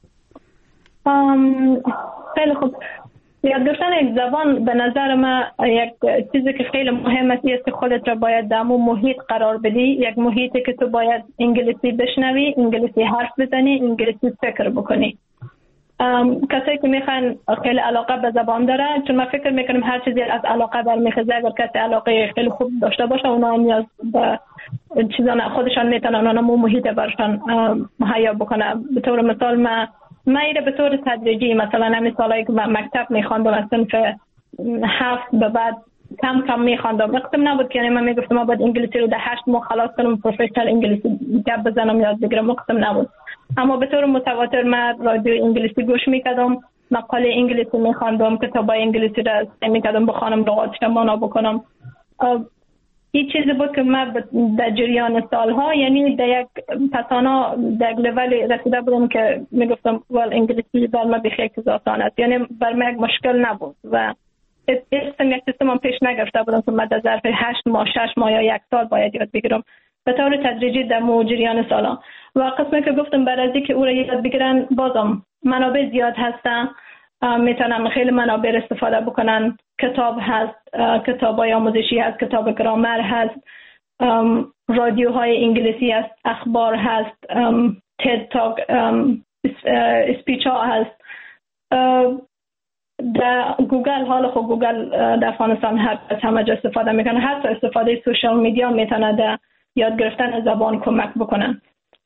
خیلی خوب. یاد گرفتن یک زبان به نظر من یک چیزی که خیلی مهم است که خودت را باید در اون محیط قرار بدی، یک محیطی که تو باید انگلیسی بشنوی، انگلیسی حرف بزنی، انگلیسی فکر بکنی. کسایی که میخوان خیلی علاقه به زبان داره، چون من فکر میکنم هر چیزی از علاقه برمیخیزه، اگر کسی علاقه خیلی خوب داشته باشه اونا نیاز به چیزان خودشان میتونن اونا محیط برشان مهیا بکنه. به طور مثال من ایره به طور تدریجی مثلا همین سالایی که من مکتب میخواندم از صنف 7 به بعد کم کم میخواندم. وقتم نبود که من میگفتم ما باید انگلیسی رو در 8 ماه خلاص کنم پروفشنال انگلیسی گپ بزنم یاد بگیرم، وقتم نبود. اما به طور متواتر من رادیو انگلیسی گوش میکردم، مقاله انگلیسی میخواندم، کتابای انگلیسی را سعی میکردم بخوانم، لغاتش معنا بکنم. این چیزی بود که من در جریان سالها یعنی در یک پسانا در لول رسیده بودم که میگفتم وال انگلیسی بر من بخیلی چیز آسان است، یعنی بر من یک مشکل نبود و یک سیستم هم پیش نگرفته بودم که من در ظرف 8 ماه 6 ماه یا 1 سال باید یاد بگیرم. به طور تدریجی در جریان سالا و قسمی که گفتم برای اینکه او را یاد بگیرن بازم منابع زیاد هستن، میتونن خیلی منابع استفاده بکنن. کتاب هست، کتابای آموزشی هست، کتاب گرامر هست، رادیوهای انگلیسی هست، اخبار هست، تد تاک، اسپیچ ها هست. در گوگل، حالا خب گوگل در افغانستان همه جا استفاده میکنه، حتی استفاده سوشال میدیا میتونه در یاد گرفتن زبان کمک بکنن.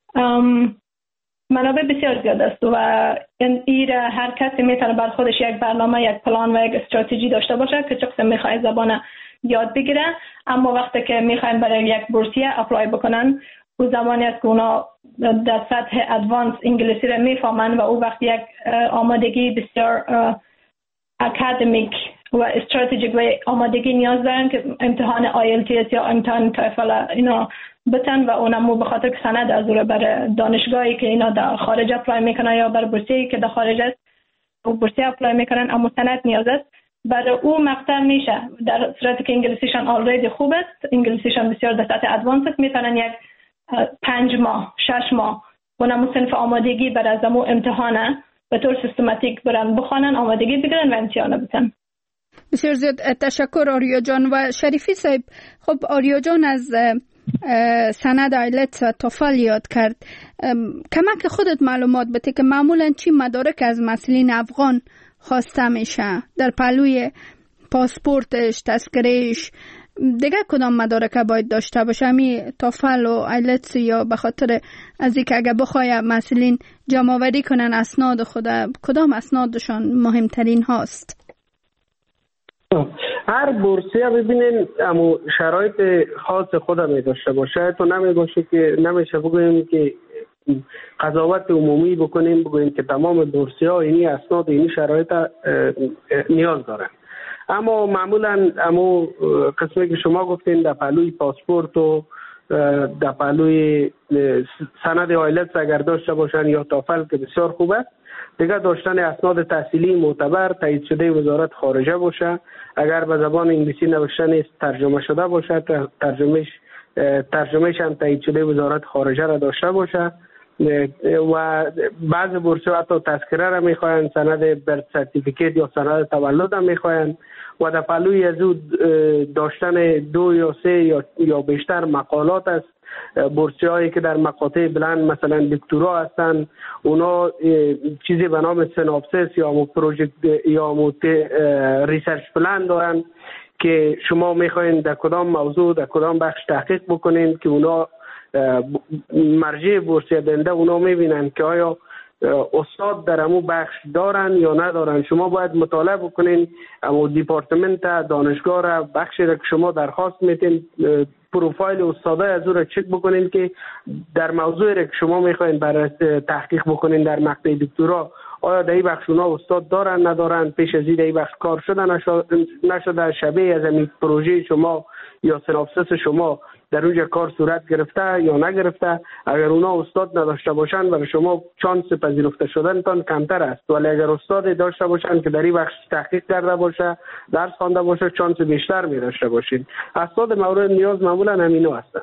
منابع بسیار زیاد است و این هر کسی میتونه بر خودش یک برنامه، یک پلان و یک استراتژی داشته باشه که چه قسم میخواد زبان یاد بگیره. اما وقتی که میخواین برای یک بورسیه اپلای بکنن، او زمانی است که اونا در سطح ادوانس انگلیسی را میفهمن و او وقت یک آمادگی بسیار اکادمیک و استراتژیک و آمادگی نیاز دارن که امتحان IELTS یا امتحان TOEFL اینا بتن و اونمو به خاطر که سند از اون برای دانشگاهی که اینا در خارج اپلای میکنن یا برای بورسیه که در خارج است و بورسیه اپلای میکنن اما سند نیاز است، برای اون مقطع میشه در صورتی که انگلیسیشان آلردی خوب است، انگلیسیشان بسیار در سطح ادوانس است، میتونن یک 5 ماه 6 ماه اونم صنف آمادگی بر از امو امتحانه به طور سیستماتیک برن بخوانن، آمادگی بگیرن و امتحان بدن. بسیار زیاد تشکر آریا جان. و شریفی صاحب، خب آریا جان از سند آیلتس و توفل یاد کرد. کمک خودت معلومات بده که معمولا چی مدارک از مسئولین افغان خواسته میشه در پهلوی پاسپورتش، تذکرهش، دیگه کدام مدارک باید داشته باشه؟ همی توفل و آیلتس، یا به خاطر از اینکه اگه بخواه مسئولین جمع آوری کنن اسناد خود، کدام اسنادشان مهمترین هاست؟ هر بورسیه ببینین اما شرایط خاص خودم می داشته باشه. تو نمی باشه که نمیشه بگوییم که قضاوت عمومی بکنیم، بگوییم که تمام بورسیه ها اینی اسناد اینی شرایط نیاز دارن. اما معمولا اما قسمی که شما گفتین در پهلوی پاسپورت و در پهلوی سند آیلتس اگر داشته باشن یا توفل که بسیار خوب است، دیگه داشتن اسناد تحصیلی معتبر تایید شده وزارت خارجه باشه، اگر به زبان انگلیسی نوشته نیست ترجمه شده باشه، ترجمهش هم تایید شده وزارت خارجه را داشته باشه. و بعض بورسیه حتی تذکره را میخواین، سند برت سرتیفیکیت یا سند تولد هم میخواین، و در پهلوی از او داشتن 2 یا 3 یا بیشتر مقالات است. بورسیه هایی که در مقاطع بلند مثلا دکترا هستن، اونا چیزی به نام سیناپسیس یا پروژکت یا ریسرچ پلان دارن که شما میخواین در کدام موضوع در کدام بخش تحقیق بکنین، که اونا مرجع بورسیه دنده اونا میبینن که آیا استاد در امو بخش دارن یا ندارن. شما باید مطالعه بکنین امو دیپارتمنت دانشگاه را، بخشی را که شما درخواست میتین، پروفایل استادای از او را چک بکنین که در موضوعی را که شما میخواین برای تحقیق بکنین در مقطع دکترا آیا در این بخش اونا استاد دارن ندارن، پیش از این بخش کار شده نشده، شبیه از این پروژه شما یا سیناپسیس شما در اونجا کار صورت گرفته یا نگرفته. اگر اونا استاد نداشته باشن برای شما چانس پذیرفته شدنتان کمتر است، ولی اگر استاد داشته باشن که در این بخش تحقیق کرده باشه، درس خوانده باشه، چانس بیشتر می داشته باشین. اسناد مورد نیاز معمولا همینو هستن.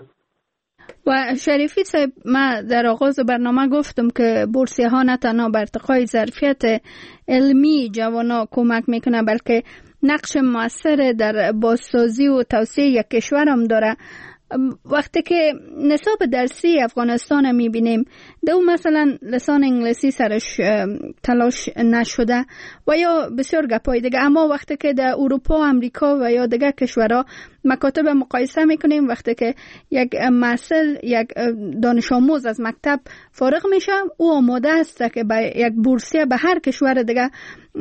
و شریفی صاحب، من در آغاز برنامه گفتم که بورسیه ها نه تنها بر ارتقای ظرفیت علمی جوانا کمک میکنه، بلکه نقش موثر در بازسازی و توسعه یک کشور هم داره. وقتی که نصاب درسی افغانستان میبینیم، دو مثلا لسان انگلیسی سرش تلاش نشده و یا بسیار گپای دیگه، اما وقتی که در اروپا، امریکا و یا دیگه کشورها مکاتب مقایسه میکنیم، وقتی که یک محصل، یک دانش آموز از مکتب فارغ میشه، او آماده است که به یک بورسیه به هر کشور دیگه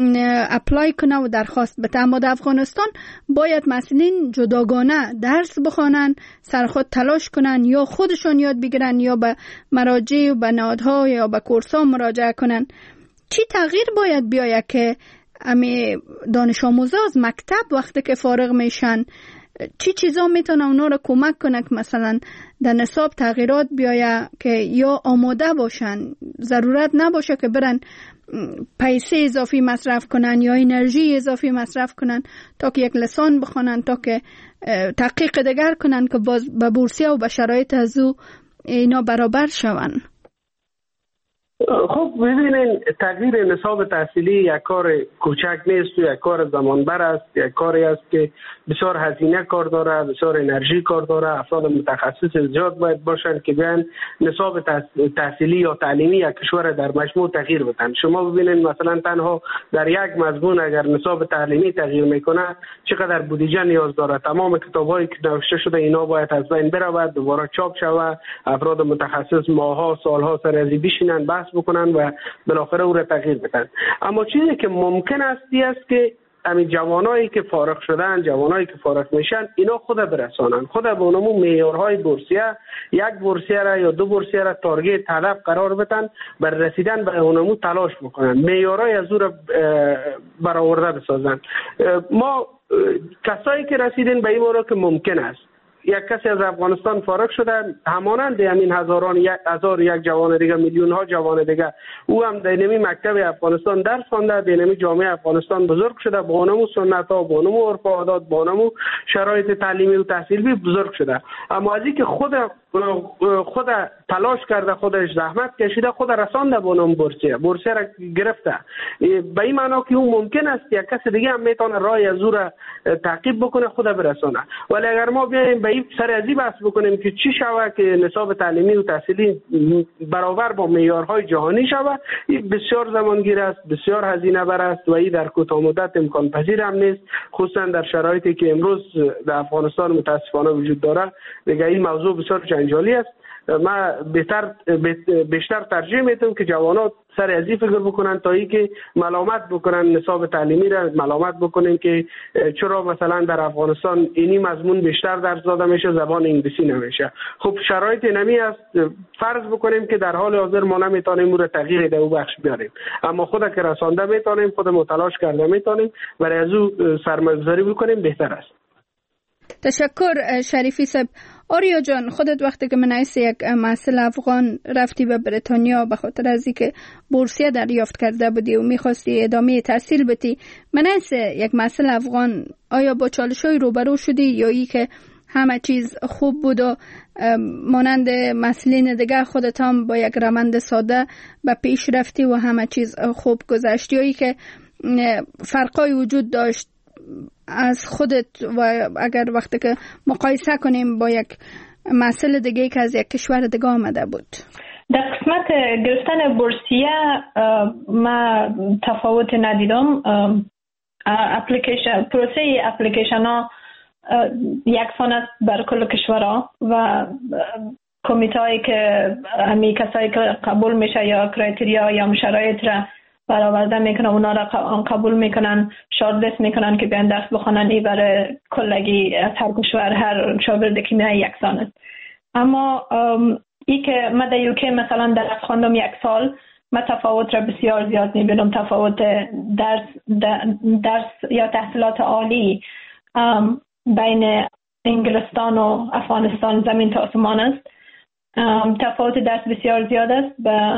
اپلای کنه و درخواست بده. اما در افغانستان باید مسئولین جداگانه درس بخوانن، سر خود تلاش کنن، یا خودشون یاد بگیرن یا به مراجع و به نهادها یا به کورس‌ها مراجعه کنن. چی تغییر باید بیاید که امی دانش آموزا از مکتب وقتی که فارغ میشن، چی چیزا میتونه اونا رو کمک کنه که مثلا در نصاب تغییرات بیاید که یا آماده باشن، ضرورت نباشه که برن پیسه اضافی مصرف کنن یا انرژی اضافی مصرف کنن تا که یک لسان بخونن، تا که تحقیق دیگر کنن که باز به بورسیه و به شرایط از او اینا برابر شون. خب ببینین، تغییر نصاب تحصیلی یک کار کوچک نیست و یک کار زمانبر است، یک کاری است که بسیار هزینه کار داره، بسیار انرژی کار داره. افراد متخصص زیاد باید باشن که بیان نصاب تحصیلی یا تعلیمی یک کشور در مجموع تغییر بدن. شما ببینین مثلا تنها در یک مضمون اگر نصاب تعلیمی تغییر میکنه چقدر بودجه نیاز داره. تمام کتابایی که نوشته شده اینا باید از بین برود، دوباره چاپ شود، افراد متخصص ماها سالها سر ازی بشینن بحث بکنن و بالاخره او را تغییر بدن. اما چیزی که ممکن است که همین جوانایی که فارغ شدن، جوانایی که فارغ میشن، اینا خود برسانن، خود به اونمون معیارهای بورسیه، یک بورسیه را یا 2 بورسیه را تارگت هدف قرار بدن، بر رسیدن به اونمون تلاش بکنن، معیارهای از او را برآورده بسازن. ما کسایی که رسیدن به این مورد که ممکن است یک کسی از افغانستان فارغ شده، همانند همین هزار یک جوان دیگه، میلیون ها جوان دیگه، او هم در نمی مکتب افغانستان درس خوانده، در نمی جامعه افغانستان بزرگ شده، با اونمو سنت ها، با اونمو عرف و عادات، با اونمو شرایط تعلیمی و تحصیلی بزرگ شده. اما از اینکه خود خود تلاش کرده، خودش زحمت کشیده، خود رسانده به اون بورسیه را گرفته. به این معنا که اون ممکن است یک کس دیگه هم میتونه راه از او را تعقیب بکنه، خود برسانه. ولی اگر ما بیایم به این سر از این بحث بکنیم که چی شود که نصاب تعلیمی و تحصیلی برابر با معیارهای جهانی شود، این بسیار زمانگیر است، بسیار هزینه بر است و این در کوتاه مدت امکان پذیر هم نیست، خصوصا در شرایطی که امروز در افغانستان متاسفانه وجود داره. دیگه این موضوع بسیار جنجالی است. ما بیشتر ترجیح میدم که جوانات سر از این فکر بکنن تا اینکه ملامت بکنن نصاب تعلیمی را، ملامت بکنن که چرا مثلا در افغانستان اینی مضمون بیشتر درس داده میشه، زبان انگلیسی نمیشه. خب شرایط نمی است، فرض بکنیم که در حال حاضر ما نمیتونیم اون را تغییر در او بخش بیاریم، اما خود که رسانده میتونیم، خود متلاش کرده میتونیم، برای از او سرمایه‌گذاری بکنیم بهتر است. تشکر شریفی صاحب. آریا جان، خودت وقتی که من ایس یک محصل افغان رفتی به بریتانیا به خاطر از اینکه بورسیه دریافت کرده بودی و میخواستی ادامه تحصیل بدی، من ایس یک محصل افغان آیا با چالش‌های روبرو شدی یا ای که همه چیز خوب بود و مانند مسئولین دیگر خودت هم با یک روند ساده به پیش رفتی و همه چیز خوب گذشت، یا ای که فرقای وجود داشت از خودت و اگر وقتی که مقایسه کنیم با یک مسئله دیگه که از یک کشور دیگه آمده بود؟ در قسمت گرفتن بورسیه ما تفاوت ندیدم. پروسه اپلیکیشن ها یکسان است بر کل کشورها و کمیته هایی که همی کسایی که قبول میشه یا کرایتریا یا شرایط را برآورده میکنن، اونا را قبول میکنن، شارتلیست میکنن که بیان درس بخونن. این برای کلگی از هر کشور هر شاگرد کیمیا یکسان است. اما ای که من در یوکی مثلا درس خواندم یک سال، من تفاوت را بسیار زیاد میبینم. تفاوت درس یا تحصیلات عالی بین انگلستان و افغانستان زمین تا آسمان است. تفاوت درس بسیار زیاد است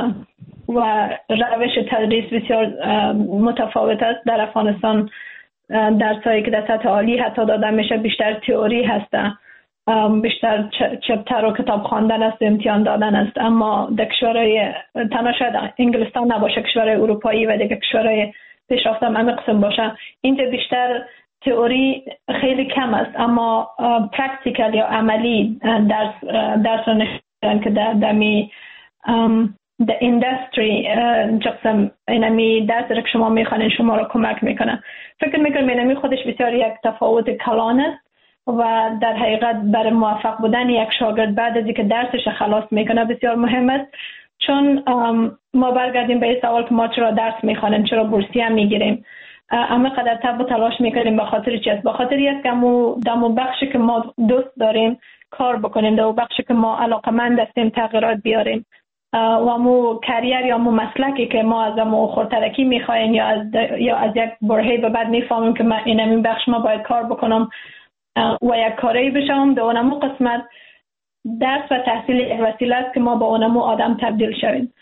و روش تدریس بسیار متفاوت است. در افغانستان درسایی که در سطح عالی حتی داده میشه بیشتر تئوری هسته، بیشتر چپتر و کتاب خواندن است، امتحان دادن است. اما در کشورهای تنها شاید انگلستان نباشه، کشورهای اروپایی و دیگه کشورهای پیشرفته هم همه قسم باشه، اینجا بیشتر تئوری خیلی کم است، اما پرکتیکال یا عملی درس رو نشدن که در در اندستری جقسم اینمی درس را که شما میخوانین شما را کمک میکنه. فکر میکنم اینمی خودش بسیار یک تفاوت کلان است و در حقیقت برای موفق بودن یک شاگرد بعد از اینکه درسش خلاص میکنه بسیار مهم است. چون ما برگردیم به این سوال که ما چرا درس میخوانیم، چرا بورسیه میگیریم، اما قدر تب و تلاش میکنیم به خاطر چی است؟ به خاطر است که دمو بخشی که ما دوست داریم کار بکنیم، در بخشی که ما علاقمند هستیم تغییرات بیاریم و مو کریر یا مو مسلکی که ما از مو خودترکی میخوایم یا از یک برهه به بعد میفهمیم که من این بخش ما باید کار بکنم و یک کاری بشم، در اونمو قسمت درس و تحصیل یک وسیله است که ما با اونمو آدم تبدیل شویم.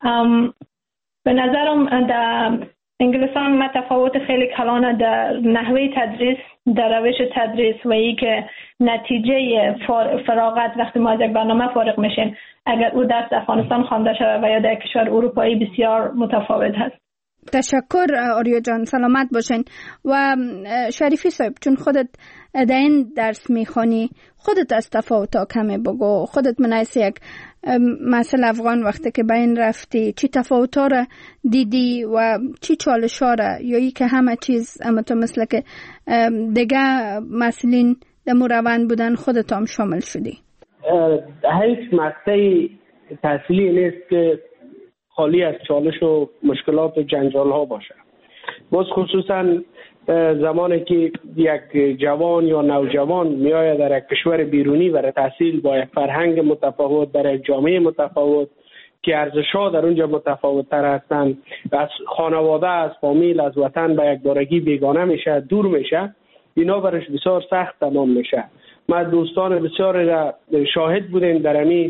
به نظرم در انگلستان ما تفاوت خیلی کلانه در نحوه تدریس، در روش تدریس و ای که نتیجه فراغت وقتی ما از یک برنامه فارغ میشیم اگر او درس افغانستان خوانده شود و یا در کشور اروپایی بسیار متفاوت هست. تشکر آریا جان، سلامت باشین. و شریفی صاحب، چون خودت در این درس میخوانی، خودت از تفاوت‌ها کمی بگو. خودت منعیس یک مسئل افغان وقتی که به این رفتی چی تفاوت‌ها را دیدی و چی چالش‌ها را، یا ای که همه چیز اما تو مثل که دیگه مسئلین در روند بودن خودت هم شامل شدی؟ هیچ مقطعی تحصیلی نیست که خالی از چالش و مشکلات و جنجال ها باشه. باز خصوصا زمانی که یک جوان یا نوجوان میآید در یک کشور بیرونی برای تحصیل با یک فرهنگ متفاوت، در یک جامعه متفاوت که ارزش‌ها در اونجا متفاوت تر هستند، از خانواده، از فامیل، از وطن به یک بارگی بیگانه میشه، دور میشه، اینا برش بسیار سخت تمام میشه. ما دوستان بسیار را شاهد بودیم در همین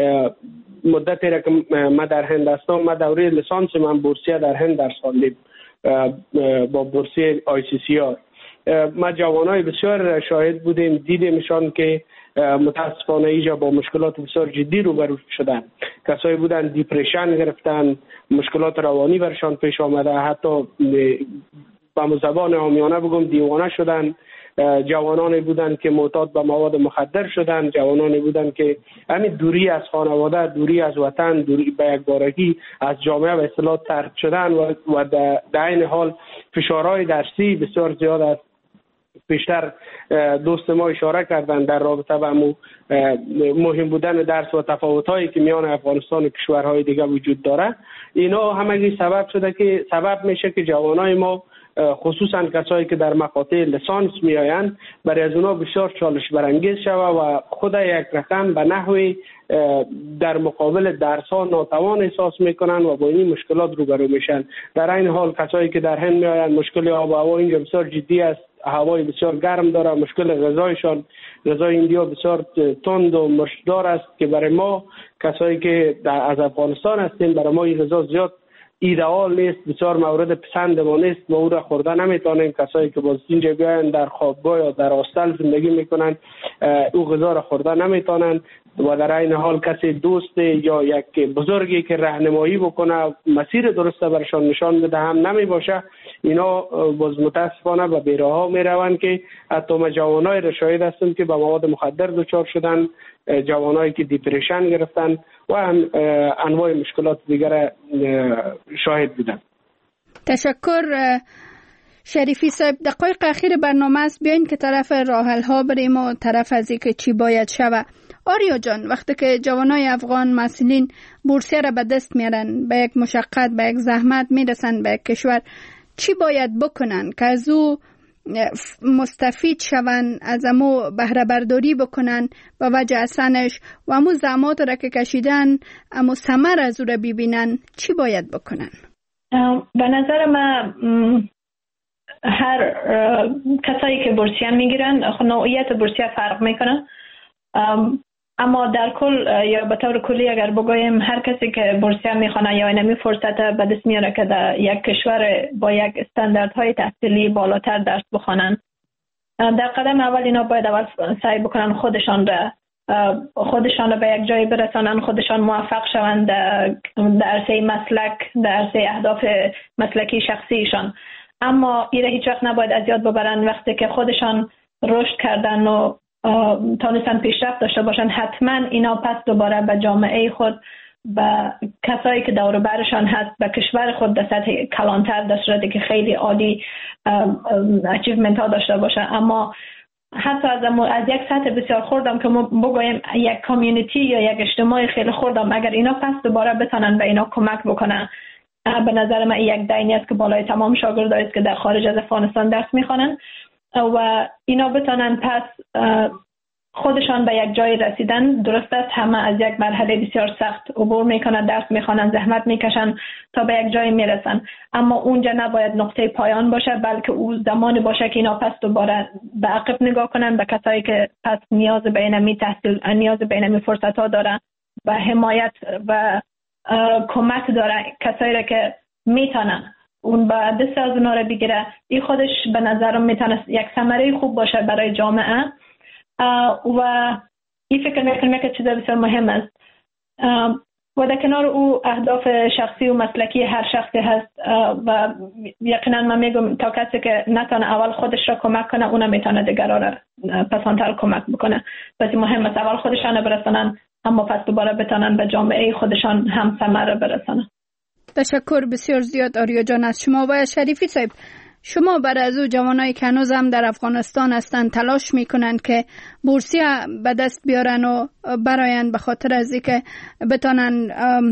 مدتی را که ما در هند هستم. ما دوره لیسانس من بورسیه در هند درس خواندیم با بورسیه ICCR. ما جوانای بسیار را شاهد بودیم، دیدیمشان که متاسفانه اینجا با مشکلات بسیار جدی روبرو شدن. کسایی بودن دیپرشن گرفتن، مشکلات روانی برشان پیش آمده، حتی با زبان عامیانه بگم دیوانه شدن. جوانانی بودن که معتاد به مواد مخدر شدن، جوانانی بودن که همین دوری از خانواده، دوری از وطن، دوری به یک بارگی از جامعه و اصطلاح طرد شدن و در این حال فشارهای درسی بسیار زیاد است. بیشتر دوست ما اشاره کردن در رابطه با مهم بودن درس و تفاوت‌هایی که میان افغانستان و کشورهای دیگه وجود داره. اینا همگی سبب میشه که جوانای ما، خصوصا کسایی که در مقاطع لیسانس میآیند، برای از اونا بسیار چالش برانگیز شود و خود یک رقم به نحوی در مقابل درس ها ناتوان احساس میکنن و با این مشکلات روبرو میشن. در این حال کسایی که در هند میآیند، مشکل آب و هوا اینجا بسیار جدی است، هوای بسیار گرم داره، مشکل غذایشان، غذای ایندیا بسیار تند و مشکدار است که برای ما کسایی که از افغانستان هستیم، برای ما این غذا زیاد ایدئال نیست، بسیار مورد پسند ما نیست، ما او را خورده نمیتونیم. کسایی که باز اینجا بیاین در خوابگاه یا در هاستل زندگی میکنن، او غذا را خورده نمیتونن و در این حال کسی دوست یا یک بزرگی که راهنمایی بکنه، مسیر درست برشان نشان بده هم نمی باشه. اینا باز متاسفانه به بیراها میروند که حتی ما جوانای را شاهد هستیم که به مواد مخدر دچار شدن، جوانایی که دیپرشن گرفتن و انواع مشکلات دیگر شاهد بودن. تشکر شریفی صاحب. دقایق اخیر برنامه است، بیاین که طرف راه حل ها بریم و طرف از اینکه چی باید شود. آریا جان، وقتی که جوانای افغان مسئولین بورسیه را به دست میارن، به یک مشقت، به یک زحمت میرسن به یک کشور، چی باید بکنن که از او مستفید شون، از امو بهره برداری بکنن با وجه اصنش و امو زحمات را که کشیدن امو ثمر از او را ببینن؟ چی باید بکنن؟ به نظر من هر کسایی که بورسیه میگیرن نوعیت بورسیه فرق میکنه، اما در کل یا به طور کلی اگر بگویم هر کسی که بورسیه میخونه یا اینمی فرصت به دست میاره که در یک کشور با یک استانداردهای تحصیلی بالاتر درس بخونن، در قدم اول اینا باید اول سعی بکنن خودشان را به یک جای برسانن، خودشان موفق شوند در عرصه مسلک، در عرصه اهداف مسلکی شخصیشان. اما ایره هیچ وقت نباید از یاد ببرن وقتی که خودشان رشد کردن و تانستن پیشرفت داشته باشن، حتما اینا پس دوباره به جامعه خود، به کسایی که دور برشان هست، به کشور خود در سطح کلانتر در صورتی که خیلی عالی اچیومنت ها داشته باشه. اما حتی از یک سطح بسیار خوردم که ما بگویم یک کامیونیتی یا یک اجتماع خیلی خوردم، اگر اینا پس دوباره بتونن به اینا کمک بکنن، به نظر من یک دینی است که بالای تمام شاگردایی است که در خارج از افغانستان درس میخوانن و اینا بتونن پس خودشان به یک جای رسیدن. درست است همه از یک مرحله بسیار سخت عبور میکنن، درس میخوانن، زحمت میکشن تا به یک جای میرسن، اما اونجا نباید نقطه پایان باشه، بلکه او زمانی باشه که اینا پس دوباره به عقب نگاه کنن، به کسایی که پس نیاز به اینمی تحصیل، نیاز به اینمی فرصت ها دارن و حمایت و کمک دارن، کسایی را که میتونن اون با دست از اونا را بگیره. این خودش به نظرم میتونه یک ثمره خوب باشه برای جامعه و این فکر میکنم که چیز بسیار مهم است و در کنار او اهداف شخصی و مسلکی هر شخصی هست و یقینا من میگم تا کسی که نتونه اول خودش را کمک کنه اونم میتونه دیگران را پسانتر کمک بکنه. پس مهم است اول خودشان برسانن اما پس دوباره بتونن به جامعه خودشان هم ثمره برسانن. تشکر بسیار زیاد آریا جان از شما. و شریفی صاحب، شما برای از او جوانای که هنوز هم در افغانستان هستند تلاش میکنند که بورسیه به دست بیارن و براین به خاطر از اینکه بتونن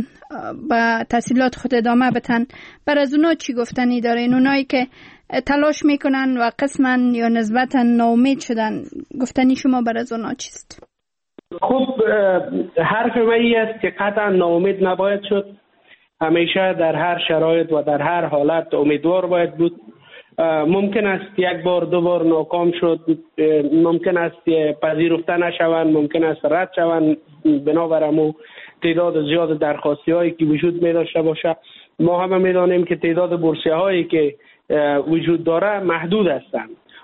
به تحصیلات خود ادامه بدن، برای از اونا چی گفتنی دارین؟ اونایی که تلاش میکنن و قسما یا نسبتا ناامید شدن، گفتنی شما برای از اونا چیست؟ خب حرف من این است که قطعا ناامید نباید شد، همیشه در هر شرایط و در هر حالت امیدوار باید بود. ممکن است یک بار دو بار ناکام شد، ممکن است پذیرفته نشوند، ممکن است رد شوند بنابراین تعداد زیاد درخواستی هایی که وجود می داشته باشه. ما همه می دانیم که تعداد بورسیه هایی که وجود داره محدود هستند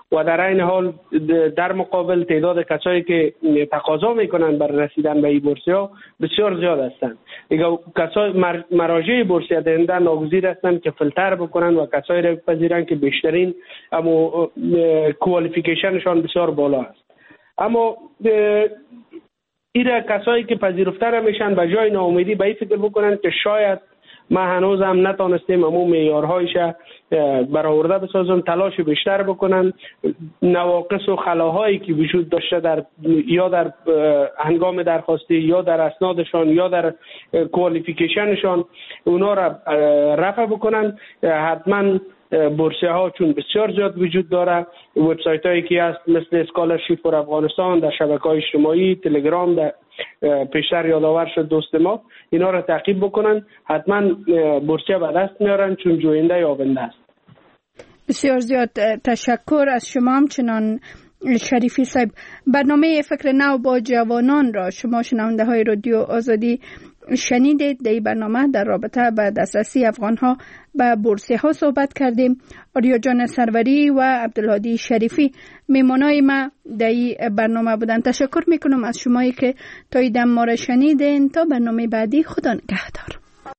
و در این حال در مقابل تعداد کسایی که تقاضا میکنن بر رسیدن به این بورسیه بسیار زیاد هستند. دیگه کسای مراجع بورسیه دهنده ناگزیر هستند که فیلتر بکنن و کسایی را بپذیرن که بیشترین اما کوالیفیکیشنشان بسیار بالا است. اما ایره کسایی که پذیرفته نمیشن به جای ناامیدی به این فکر بکنن که شاید ما هنوز هم نتانستیم همون معیارهایش برآورده بسازم، تلاش بیشتر بکنن، نواقص و خلاهایی که وجود داشته یا در هنگام درخواستی یا در اسنادشان یا در کوالیفیکیشنشان اونا را رفع بکنن. حتما بورسیه ها چون بسیار زیاد وجود داره، وبسایت هایی که هست مثل اسکالرشیپ فور افغانستان در شبکه‌های اجتماعی، تلگرام، در پیشتر یادآور شد دوست ما، اینا را تعقیب بکنن، حتما بورسیه به دست میارن چون جوینده یابنده است. بسیار زیاد تشکر از شما. همچنان شریفی صاحب، برنامه فکر نو با جوانان را شما شنونده های رادیو آزادی شنیدید. در این برنامه در رابطه با دسترسی افغان ها به بورسیه ها صحبت کردیم. آریا جان سروری و عبدالهادی شریفی میمانای ما در این برنامه بودن. تشکر میکنم از شمایی که تا این دم ما را شنیدین. تا برنامه بعدی، خدا نگهدار.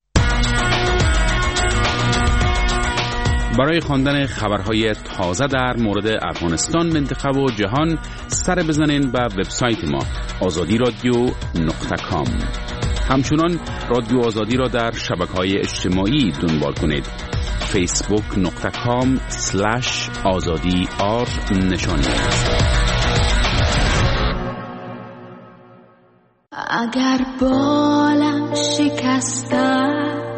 برای خواندن خبرهای تازه در مورد افغانستان، منطقه و جهان سر بزنین به وبسایت ما azadiradio.com. همچنان رادیو آزادی را در شبکه‌های اجتماعی دنبال کنید. facebook.com/azadi_r اگر بالم شکسته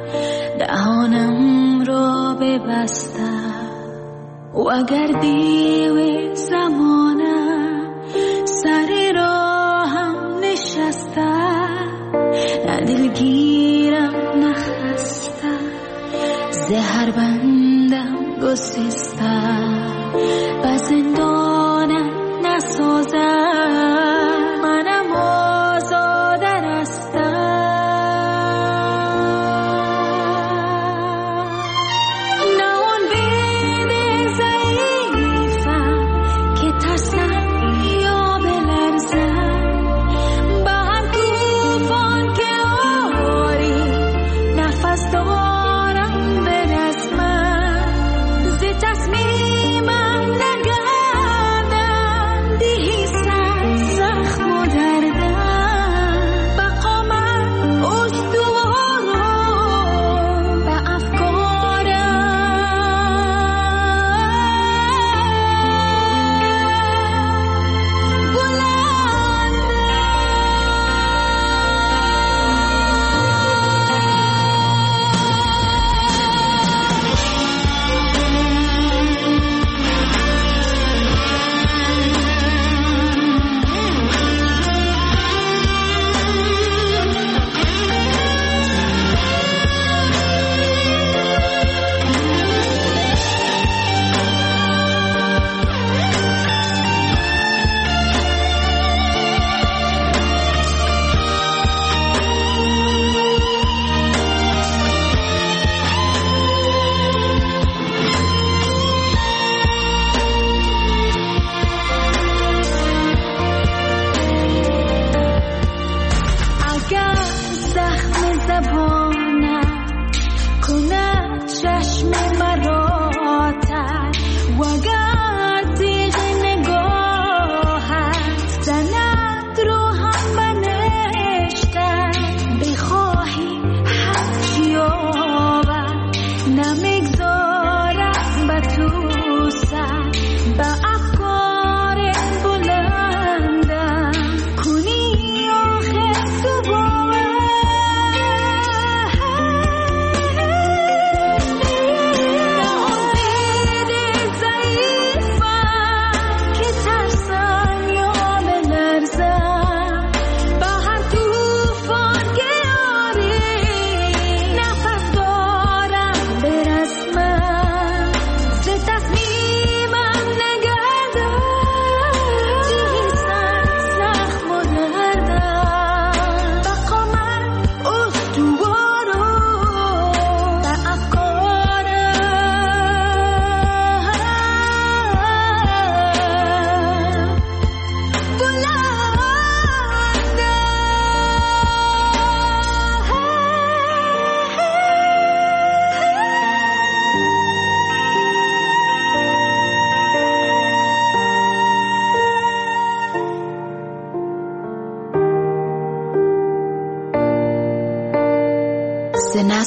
دهانم را ببسته و اگر دیو زمانه سر راهم نشسته، نه دلگیرم نخسته، زهر بندم گسسته، و زندانم نسازه، منم آزاده رستم. تصمیمم نگردم دیست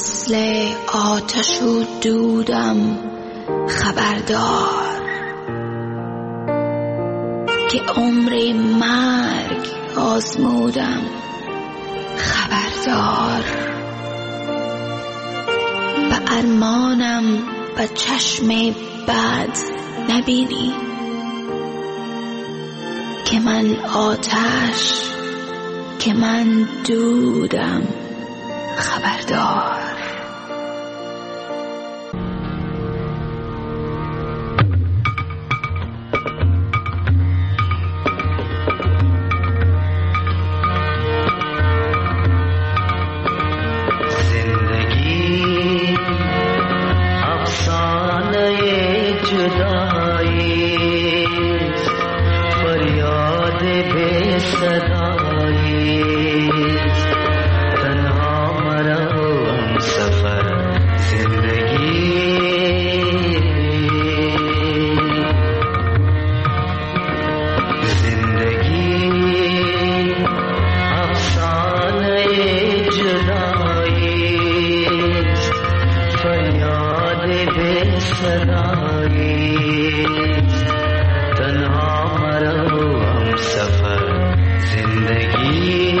مثل آتش و دودم خبردار که عمر مرگ آزمودم خبردار و ارمانم و چشم بد نبینی که من آتش که من دودم خبردار. زندگی افسانه جدایی فریاد بے صدایی تنها مرا سفر زندگی افسانه جدایی فریاد بے صدایی تنها مرا سفر زندگی